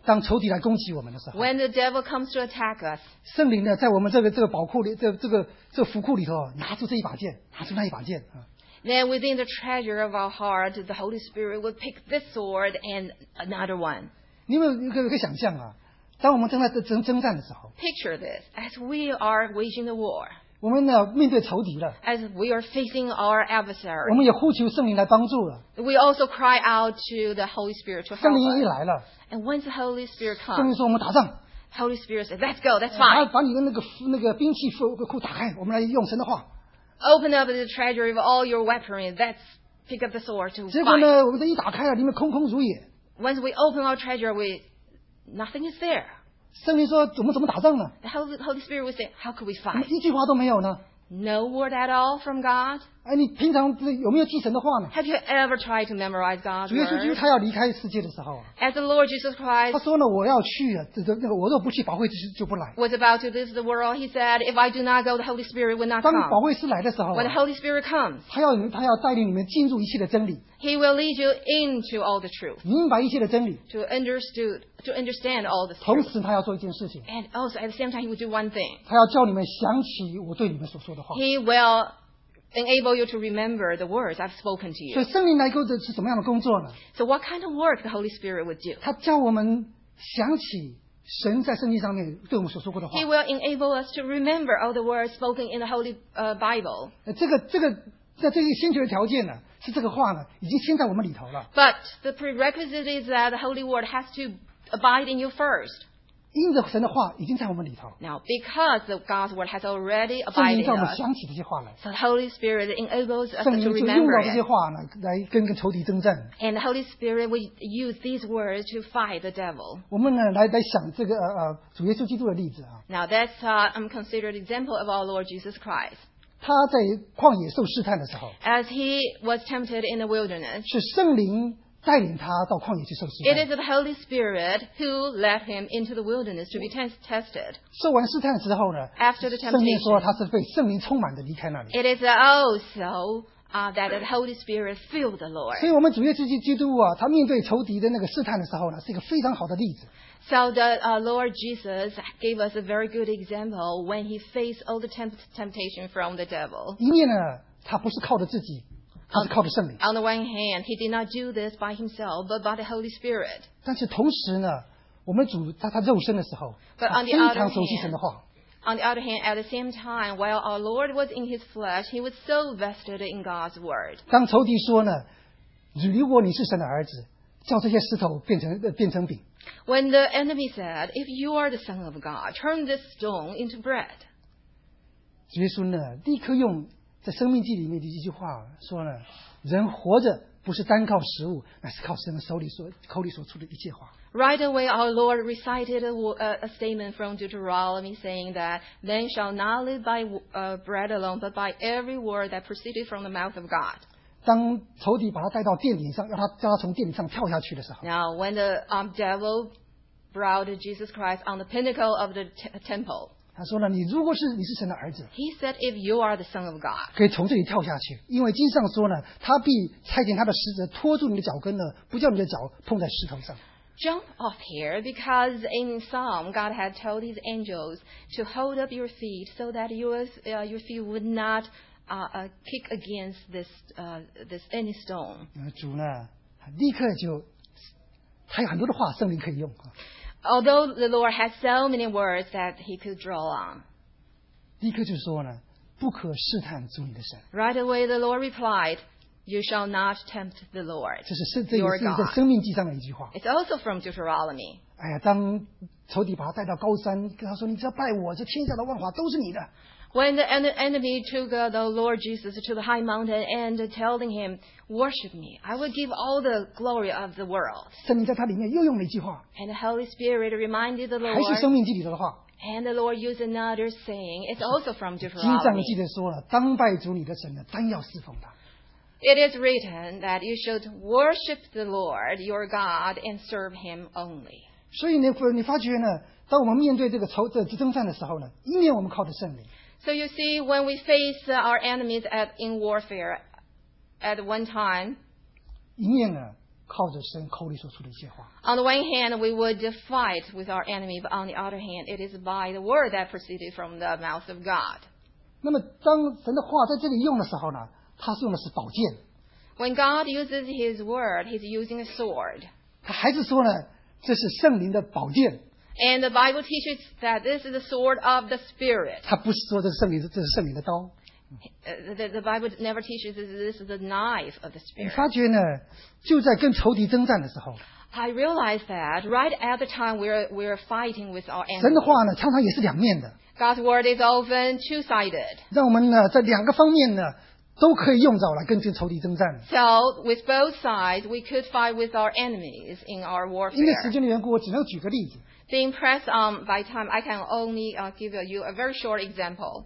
当仇敌来攻击我们的时候， when the devil comes to attack us, 圣灵呢，在我们这个这个宝库里，这这个这个府库里头，拿出这一把剑，拿出那一把剑啊。 then within the treasure of our heart, the Holy Spirit will pick this sword and another one. 你有没有一个一个想象啊？当我们正在征征战的时候， Picture this, as we are waging the war, 我们呢面对仇敌了， as we are facing our 我 adversary. 们也呼求圣灵来帮助了。 We also cry out to the Holy Spirit to 圣 help 灵一 us. 来了， And once the Holy Spirit 圣灵 comes, 说我们打仗， Holy Spirit says, let's go, that's 把 fine. 把你的那个那个兵器库库打开，我们来用神的话。 Open up the treasury of all your weaponry. Let's pick up the sword to 结果 fight. 呢，我们这一打开了，里面空空如也。 Once we open our treasury, we, nothing is there. 圣灵说怎么怎么打仗呢？ The Holy, Holy Spirit will say, how could we 怎么 fight? 一句话都没有呢？ No word at all from God? 哎，你平常这有没有记神的话呢？ Have you ever tried to memorize God's 主耶稣基督 word? 他要离开世界的时候啊， As the Lord Jesus 他 Christ 说呢，我要去啊，这个那个我若不去，保惠师就不来。 was about to leave the world, he said, if I do not go, the Holy Spirit will not 当保 come. 惠师来的时候 When the 啊， Holy Spirit comes, 他要他要带领你们进入一切的真理， he will lead you into all the truth, 明白一切的真理。 to understood, to understand all the 同 truth. 时，他要做一件事情， And also at the same time, he will do one thing. 他要叫你们想起我对你们所说的话。 He will enable you to remember the words I've spoken to 所 you. 以圣灵来过的是什么样的工作呢？ So what kind of work the Holy Spirit would do? 他叫我们想起神在圣经上面对我们所说过的话 He。will enable us to remember all the words spoken in the Holy uh, Bible. 呃这个这个在这个先决的条件呢，是这个话呢已经先在我们里头了。 But the prerequisite is that the Holy Word has to abide in you first. 因着神的话已经在我们里头， Now, because the God's Word has already 圣 abided 灵 in 叫我们 us, 想起这些话来， so the Holy Spirit enables us 圣 to 灵就用 remember 到这些 it. 话呢来跟跟仇敌征战。 And the Holy Spirit will use these words to fight the devil. 我们呢来来想这个呃呃主耶稣基督的例子啊， Now, that's uh, um, considered example of our Lord Jesus Christ. 他在旷野受试探的时候， As he was tempted in the wilderness, 是圣灵带领他到旷野去受试 it 探。 is the Holy Spirit who led him into the wilderness to be test- tested. 受完试探之后呢， After the 圣经说 temptation, 他是被圣灵充满的离开那里。 it is also uh, that the Holy Spirit filled the Lord. 所以，我们主耶稣基督啊，他面对仇敌的那个试探的时候呢，是一个非常好的例子。 So the uh, Lord Jesus gave us a very good example when he faced all the temp- temptation from the devil. 一面呢，他不是靠着自己，他是靠着圣灵； On the one hand, he did not do this by himself, but by the Holy Spirit. 但是同时呢，我们主在他肉身的时候， But 他 on 非 the other 常熟悉神 hand, 的话。 on the other hand, at the same time, while our Lord was in his flesh, he was so vested in God's word. 当仇敌说呢，如果你是神的儿子，叫这些石头变成呃变成饼， When the enemy said, if you are the Son of God, turn this stone into bread. 主耶稣呢，立刻用在《生命记》里面的一句话说呢，人活着不是单靠食物，乃是靠神的手里所口里所出的一切话。 Right away, our Lord recited a, wo- a, a statement from Deuteronomy saying that men shall not live by uh, bread alone, but by every word that proceeded from the mouth of God. 当仇敌把他带到殿顶上，让他叫他从殿顶上跳下去的时候， Now, when the um, devil brought Jesus Christ on the pinnacle of the t- temple, 他说呢，你如果是你是神的儿子， he said, if you are the Son of God, 可以从这里跳下去，因为经上说呢，他必差遣他的使者拖住你的脚跟呢，不叫你的脚碰在石头上。 jump off here, because in Psalm, God had told his angels to hold up your feet so that yours, uh, your feet would not uh, uh, kick against this, uh, this any stone. 呃主呢，立刻就他有很多的话，圣灵可以用啊， Although the Lord had so many words that he could draw on. 立刻就说呢，不可试探主你的神。 Right away, the Lord replied, you shall not tempt the Lord. 这是圣，这也 Your 是在 God. 生命记上的一句话。 It's also from Deuteronomy. 哎呀，当仇敌把他带到高山，跟他说：“你只要拜我，这天下的万法都是你的。” When the en- enemy took uh, the Lord Jesus to the high mountain and telling him, worship me, I will give all the glory of the world. 圣灵在他里面又用了一句话， And the Holy Spirit reminded the 还是生 Lord, 命记里头的话。 and the Lord used another saying. It's also from 经上记 Deuteronomy. 得说了，当拜主你的神呢，单要侍奉他。 It is written that you should worship the Lord your God and serve him only. 所以呢，你发觉呢，当我们面对这个仇这征战的时候呢，一面我们靠着圣灵， So you see, when we face uh, our enemies at, in warfare at one time, 一面呢， 靠着神口里所出的一些话。 On the one hand, we would fight with our enemy, but on the other hand, it is by the word that proceeded from the mouth of God. 那么当神的话在这里用的时候呢，他是用的是宝剑， When God uses His word, He's using a sword. 他还是说呢，这是圣灵的宝剑， And the Bible teaches that this is the sword of the Spirit. 他不是说这是圣灵，这是圣灵的刀。 Uh, The, the Bible never teaches this, this is the knife of the 你 Spirit. 发觉呢，就在跟仇敌征战的时候， I realize that right at the time we're, we're fighting with our 神的 enemy. 话呢，常常也是两面的， God's word is often two-sided. 让我们呢在两个方面呢都可以用着来跟这仇敌征战。 So with both sides, we could fight with our enemies in our 因为时 warfare. 间的缘故，我只能举个例子。 Being pressed on by time, I can only uh, give you a very short example.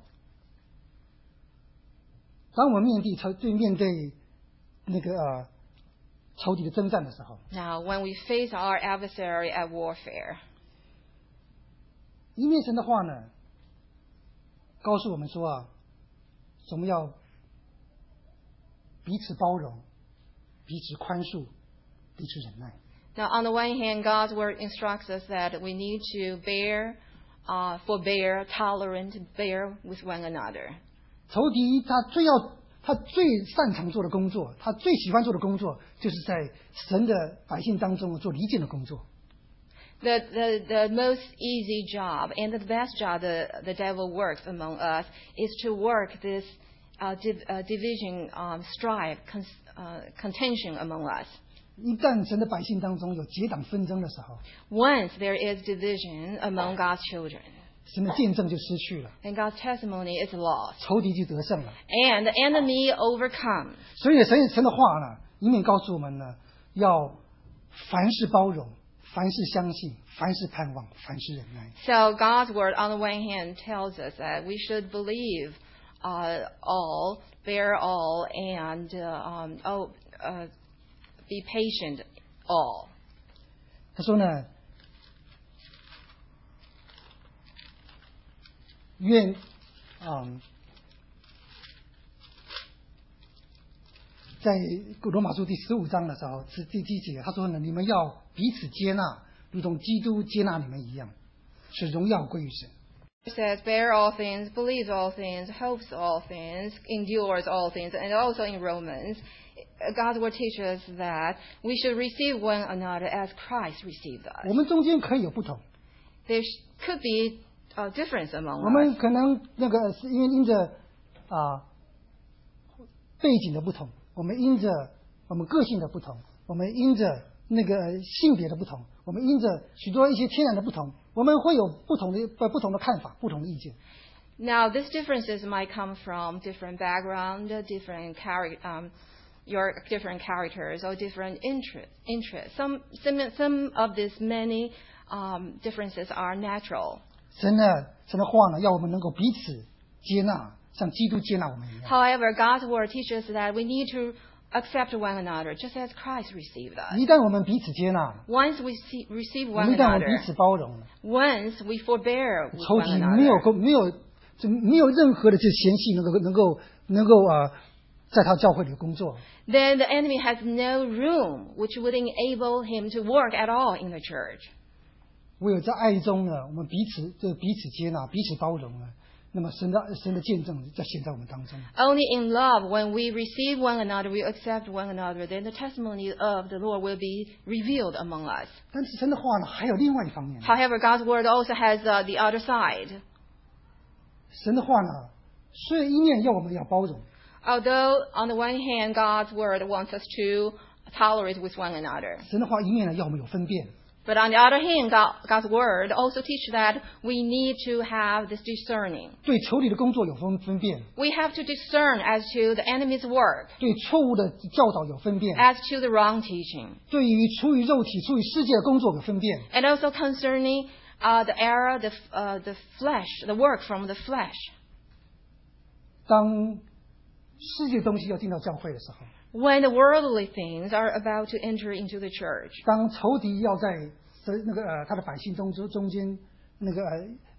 当我们面对仇对面对那个呃仇敌的征战的时候， Now, when we face our adversary at warfare, 因为神的话呢，告诉我们说啊，我们要彼此包容，彼此宽恕，彼此忍耐。 now on the one hand, God's word instructs us that we need to bear, uh, forbear, tolerant, bear with one another. 仇敌他最要他最擅长做的工作，他最喜欢做的工作，就是在神的百姓当中做离间的工作。 The, the, the most easy job and the best job the, the devil works among us is to work this uh, div, uh, division, um, strife, con, uh, contention among us. 一旦神的百姓当中有结党纷争的时候， Once there is division among God's children, 神的见证就失去了， then God's testimony is lost, 仇敌就得胜了。 and the enemy overcomes. 所以神神的话呢，一面告诉我们呢，要凡事包容，凡事相信，凡事盼望，凡事忍耐。 So God's word, on the one hand, tells us that we should believe uh, all, bear all, and uh, um, oh, uh, be patient all. 他说呢，愿嗯，在罗马书第十五章的时候是第七节，他说呢，你们要彼此接纳，如同基督接纳你们一样，使荣耀归于神。 It says, bear all things, believes all things, hopes all things, endures all things. And also in Romans, God's word teaches that we should receive one another as Christ received 我 us. 们中间可以有不同， There could be a difference among 我们 us. 可能那个是因为因着啊、背景的不同，我们因着我们个性的不同，我们因着那个性别的不同，我们因着许多一些天然的不同，我们会有不同的不不同的看法，不同的意见。 Now, these differences might come from different background, different char- um, your different characters or different interest, interests. Some, some, some of these many um, differences are natural. 神呢，神的话呢，要我们能够彼此接纳，像基督接纳我们一样。 However, God's word teaches that we need to accept one another just as Christ received us. 一旦我们彼此接纳， Once we see, receive 一 one 旦我们彼 another, 此包容， once we forbear with 仇 one 敌没有 another, 够没有就没有任何的这嫌隙能够能够能够啊、呃，在他教会里工作。 then the enemy has no room which would enable him to work at all in the church. 唯有在爱中呢，我们彼此这彼此接纳，彼此包容呢，那么神的神的见证在显在我们当中。 Only in love, when we receive one another, we accept one another, then the testimony of the Lord will be revealed among us. 但是神的话呢，还有另外一方面， However, God's word also has uh, the other side. 神的话呢，虽然一面要我们要包容， Although, on the one hand, God's word wants us to tolerate with one another. 神的话一面呢要我们有分辨。 But on the other hand, God, God's word also teaches that we need to have this discerning. 对仇敌的工作有分分辨， We have to discern as to the enemy's work, 对错误的教导有分辨， as to the wrong teaching, 对于出于肉体、出于世界的工作有分辨。 and also concerning uh, the error, the, uh, the flesh, the work from the flesh. 当世界东西要进到教会的时候， When the worldly things are about to enter into the church, 当仇敌要在神那个呃他的百姓中中中间那个呃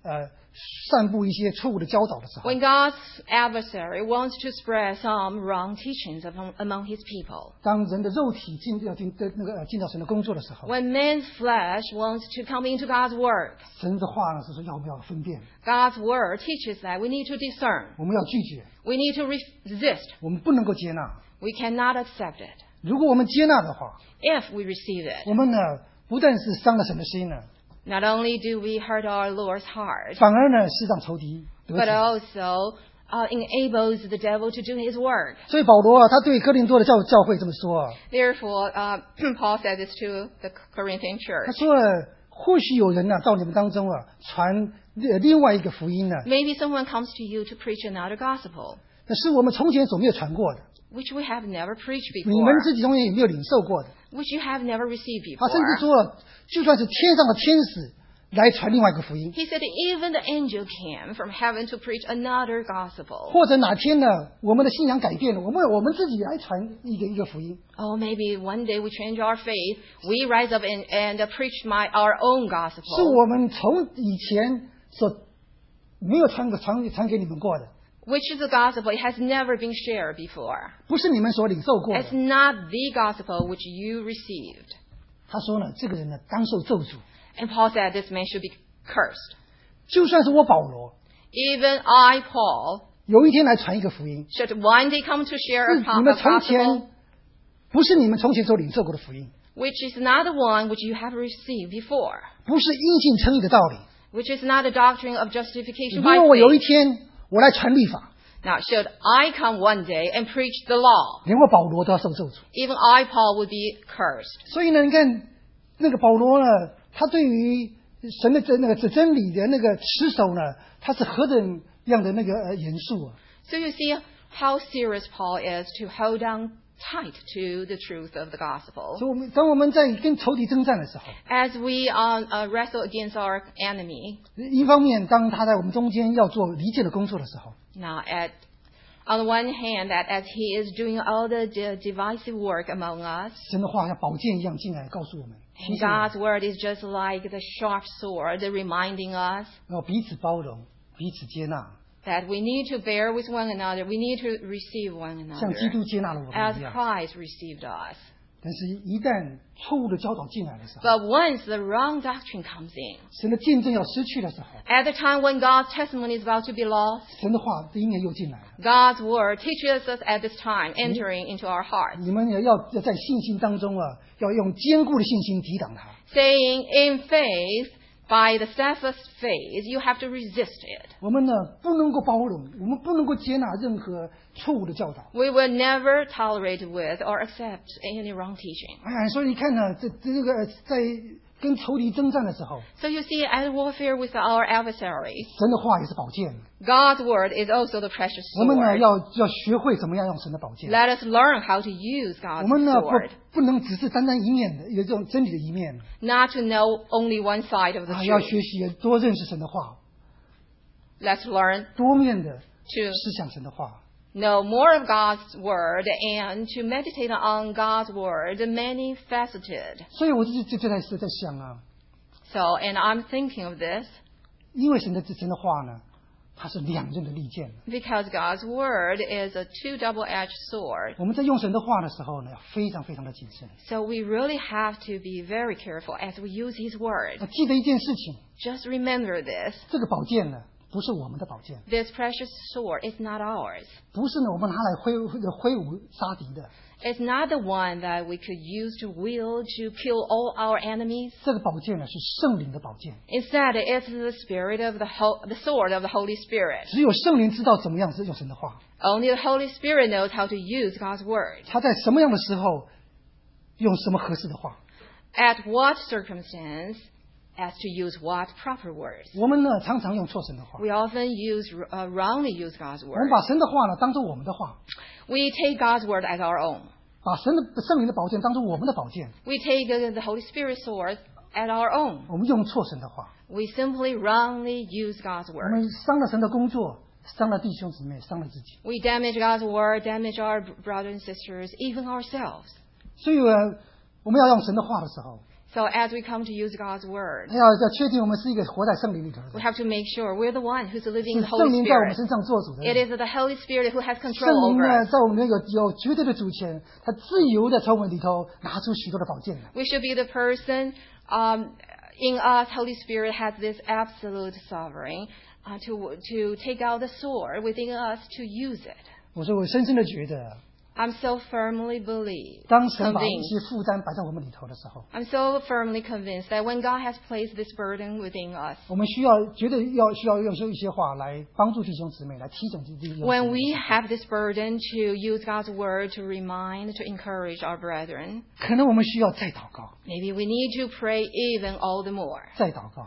呃散布一些错误的教导的时候， When God's adversary wants to spread some wrong teachings among, among his people, 当人的肉体进要进的那个呃进到神的工作的时候， when man's flesh wants to come into God's word, 神的话呢是说要不要分辨， God's word teaches that we need to discern. 我们要拒绝， We need to resist. 我们不能够接纳。 We cannot accept it. 如果我们接纳的话， If we receive it, 我们呢不但是伤了神的心呢， not only do we hurt our Lord's heart, 反而呢是让仇敌得 but 逞。 also uh, enables the devil to do his work. 所以保罗啊，他对哥林多的教教会这么说啊， Therefore, uh, Paul said this to the Corinthian 他 church. 说了，或许有人呢、到你们当中啊传呃另外一个福音呢， Maybe someone comes to you to preach another gospel, 那是我们从前所没有传过的， which we have never preached 你们 before, 自己从前也没有领受过的。 which you have never received 他甚至 before. 说，就算是天上的天使来传另外一个福音， He said even the angel came from heaven to preach another gospel. 或者哪天呢，我们的信仰改变了，我们我们自己来传一个一个福音。 Oh, maybe one day we change our faith, we rise up and, and uh, preach my, our own 是 gospel, 我们从以前所没有传过传传给你们过的， which is a gospel it has never been shared before. 不是你们所领受过的 It's。not the gospel which you received. 他说呢，这个人呢当受咒诅。 And Paul said this man should be cursed. 就算是我保罗， Even I, Paul, 有一天来传一个福音， should one day come to share 是 a, 你 po- 们 a 从 gospel 前不是你们从前所领受过的福音， which is not the one which you have received before, 不是因信称义的道理。 which is not the doctrine of justification 如 by 果我有一 faith. 天我来传律法， Now, should I come one day and preach the law, 连我保罗都要受咒诅。 even I, Paul, would be cursed. 所以呢，你看那个保罗呢，他对于神的真那个真真理的那个持守呢，他是何等样的那个呃严肃啊！ So you see how serious Paul is to hold on tight to the truth of the gospel. 所以我们当我们在跟仇敌征战的时候， As we um, uh, wrestle against our enemy, 一方面当他在我们中间要做离间的工作的时候， now at on the one hand, that as he is doing all the de- divisive work among us, 神的话像宝剑一样进来告诉我们，提 and 醒我们 God's word is just like the sharp sword reminding us 要彼此包容，彼此接纳， that we need to bear with one another, we need to receive one 像基 another 督接纳了我 as 们一样。 Christ received us. 但是，一旦错误的教导进来的时候， But once the wrong doctrine comes in, 神的见证要失去的时候， at the time when God's testimony is about to be lost, 神的话的音乐又进来了。 God's word teaches us at this time, entering into our hearts, 你们也要要在信心当中啊，要用坚固的信心抵挡它。 saying in faith, by the steadfast faith, you have to resist it. 我们呢不能够包容，我们不能够接纳任何错误的教导。 We will never tolerate with or accept any wrong teaching. 哎，所以你看呢，这这个呃在跟仇敌征战的时候， So you see, as warfare with our adversary, 神的话也是宝剑。 God's word is also the precious 我们呢 sword. 要要学会怎么样用神的宝剑。 Let us learn how to use 我 God's 们呢不 sword, 不能只是单单一面的，有这种真理的一面， not to know only one side of the 啊，要 truth. 学习多认识神的话， Let's learn 多面的 to 思想神的话。 know more of God's word and to meditate on God's word, many faceted. 所以我就就就在是在想啊， So, and I'm thinking of this 因为神的神的话呢，它是两刃的利剑。 because God's word is a two double-edged sword. 我们在用神的话的时候呢，要非常非常的谨慎。 So we really have to be very careful as we use His word. 要记得一件事情， Just remember this. 这个宝剑呢，不是我们的宝剑， This precious sword is not ours. 不是呢我们拿来挥挥舞杀敌的。 It's not the one that we could use to wield to kill all our enemies. 这个宝剑呢是圣灵的宝剑， Instead, it's the spirit of the ho- the sword of the Holy Spirit. 只有圣灵知道怎么样是用神的话， Only the Holy Spirit knows how to use God's word. 他在什么样的时候用什么合适的话。 At what circumstance, as to use what proper words. 我们呢常常用错神的话， We often use uh, wrongly use God's 我们 word. 把神的话呢当做我们的话， We take God's word as our own. 把神的圣灵的宝剑当做我们的宝剑， We take uh, the Holy Spirit's sword as our own. 我们用错神的话， We simply wrongly use God's 我 word. 们伤了神的工作，伤了弟兄姊妹，伤了自己。 We damage God's word, damage our brothers and sisters, even ourselves. 所以呃，我们要用神的话的时候， So as we come to use God's word, 要要确定我们是一个活在圣灵里头的 we 人， have to make sure we're the one who's living 是 in the 圣 Holy 灵在我们 Spirit. 身上做主的 It 人。 is the Holy Spirit who has 圣 control 灵 over 呢， us. 在我们有有绝对的主权，他自由的从我们里头拿出许多的宝剑来。 We should be the person um, in us. Holy Spirit has this absolute sovereign uh, to to take out the sword within us to use it. 我说我深深的觉得， I'm so firmly believe, 当神把一 convinced. 些负担摆在我们里头的时候， I'm so firmly convinced that when God has placed this burden within us, 我们需要绝对要需要用一些话来帮助弟兄姊妹，来提醒弟兄姊妹。 when we have this burden to use God's word to remind, to encourage our brethren, 可能我们需要再祷告， maybe we need to pray even all the more. 再祷告，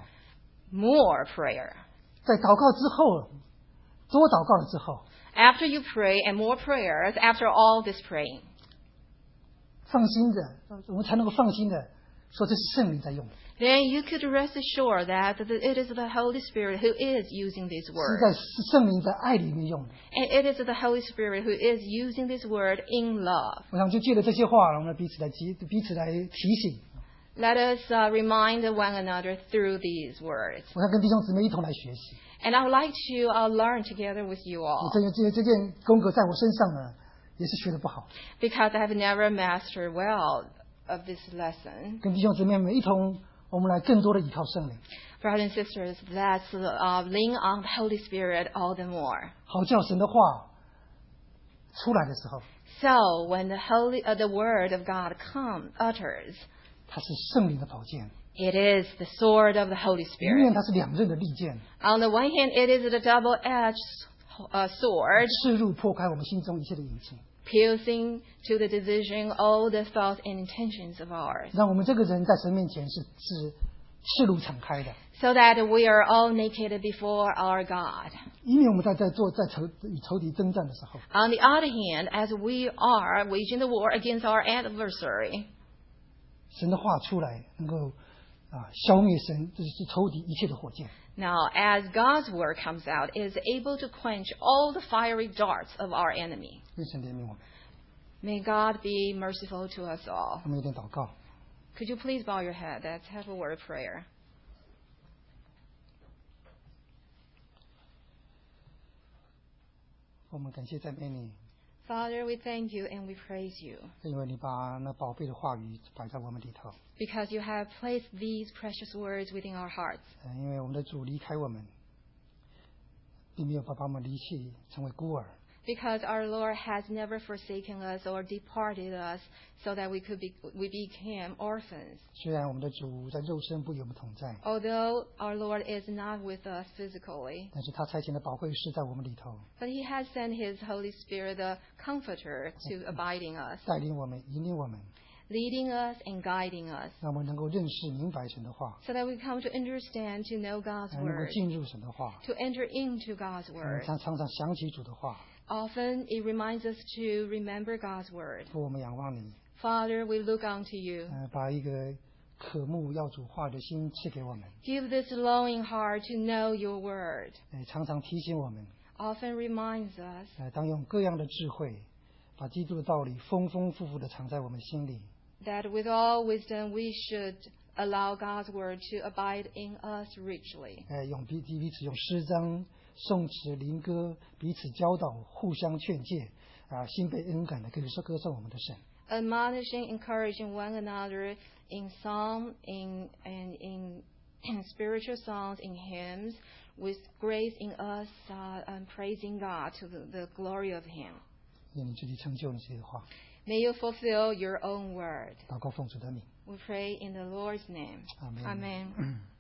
More prayer. 在祷告之后，多祷告了之后， After you pray and more prayers, after all this praying, 放心的，我们才能够放心的说这是圣灵在用的， then you could rest assured that it is the Holy Spirit who is using this 是 word. 在圣灵在爱里面用的。 And it is the Holy Spirit who is using this word in love. 我想就借着这些话，我们彼此来提彼此来提醒。 Let us uh, remind one another through these words. 我想跟弟兄姊妹一同来学习。 And I would like to uh, learn together with you 我 all, 这件这件这件功课在我身上呢，也是学的不好。 because I have never mastered well of this lesson. 跟弟兄姊妹们一同，我们来更多的依靠圣灵， Brothers and sisters, let's uh, lean on the Holy Spirit all the more. 好叫神的话出来的时候， So when the holy, uh, the word of God come utters, 它是圣灵的宝剑， it is the sword of the Holy 一面 Spirit. 它是两刃的利剑， On the one hand, it is the double-edged uh, sword, 刺入破开我们心中一切的隐情， piercing to the division all the thoughts and intentions of ours, 让我们这个人在神面前是是赤露敞开的， so that we are all naked before our God. 以免我们在在做在仇与仇敌征战的时候， On the other hand, as we are waging the war against our adversary, 神的话出来能够啊消灭神就是仇敌一切的火箭。 now as God's word comes out, it is able to quench all the fiery darts of our enemy. 愿神怜悯我们。 May God be merciful to us all. 我们有点祷告。 Could you please bow your head? Let's have a word of prayer. 我们感谢赞美你， Father, we thank you and we praise you 因为你把那宝贝的话语摆在我们里头。 because you have placed these precious words within our hearts. 呃因为我们的主离开我们，并没有把把我们离弃成为孤儿， Because our Lord has never forsaken us or departed us so that we could be, we became orphans. 虽然我们的主在肉身不与我们同在， Although our Lord is not with us physically, 但是他差遣的宝贵师在我们里头， but He has sent His Holy Spirit, the Comforter, to abide in us, 带领我们，引领我们， leading us and guiding us, 让我们能够认识明白神的话， so that we come to understand, to know God's 能够 Word, 进入神的话， to enter into God's 我们 Word. 常常常想起主的话， Often it reminds us to remember God's Word. 父，我们仰望你， Father, we look unto you. 呃，把一个渴慕要主话的心赐给我们， Give this longing heart to know your Word. 呃，常常提醒我们， Often reminds us 呃，当用各样的智慧，把基督的道理丰丰富富的藏在我们心里， that with all wisdom we should allow God's Word to abide in us richly. 呃，用彼彼此用诗章、颂词、灵歌彼此教导，互相劝诫，啊、心被恩感的可以说歌颂我们的神。 Admonishing, encouraging one another in song, in and in, in spiritual songs, in hymns, with grace in us, uh, and praising God to the, the glory of Him. 愿你自己成就你自己的话， May you fulfill your own word. 祷告奉主的名， We pray in the Lord's name. 阿门。 Amen.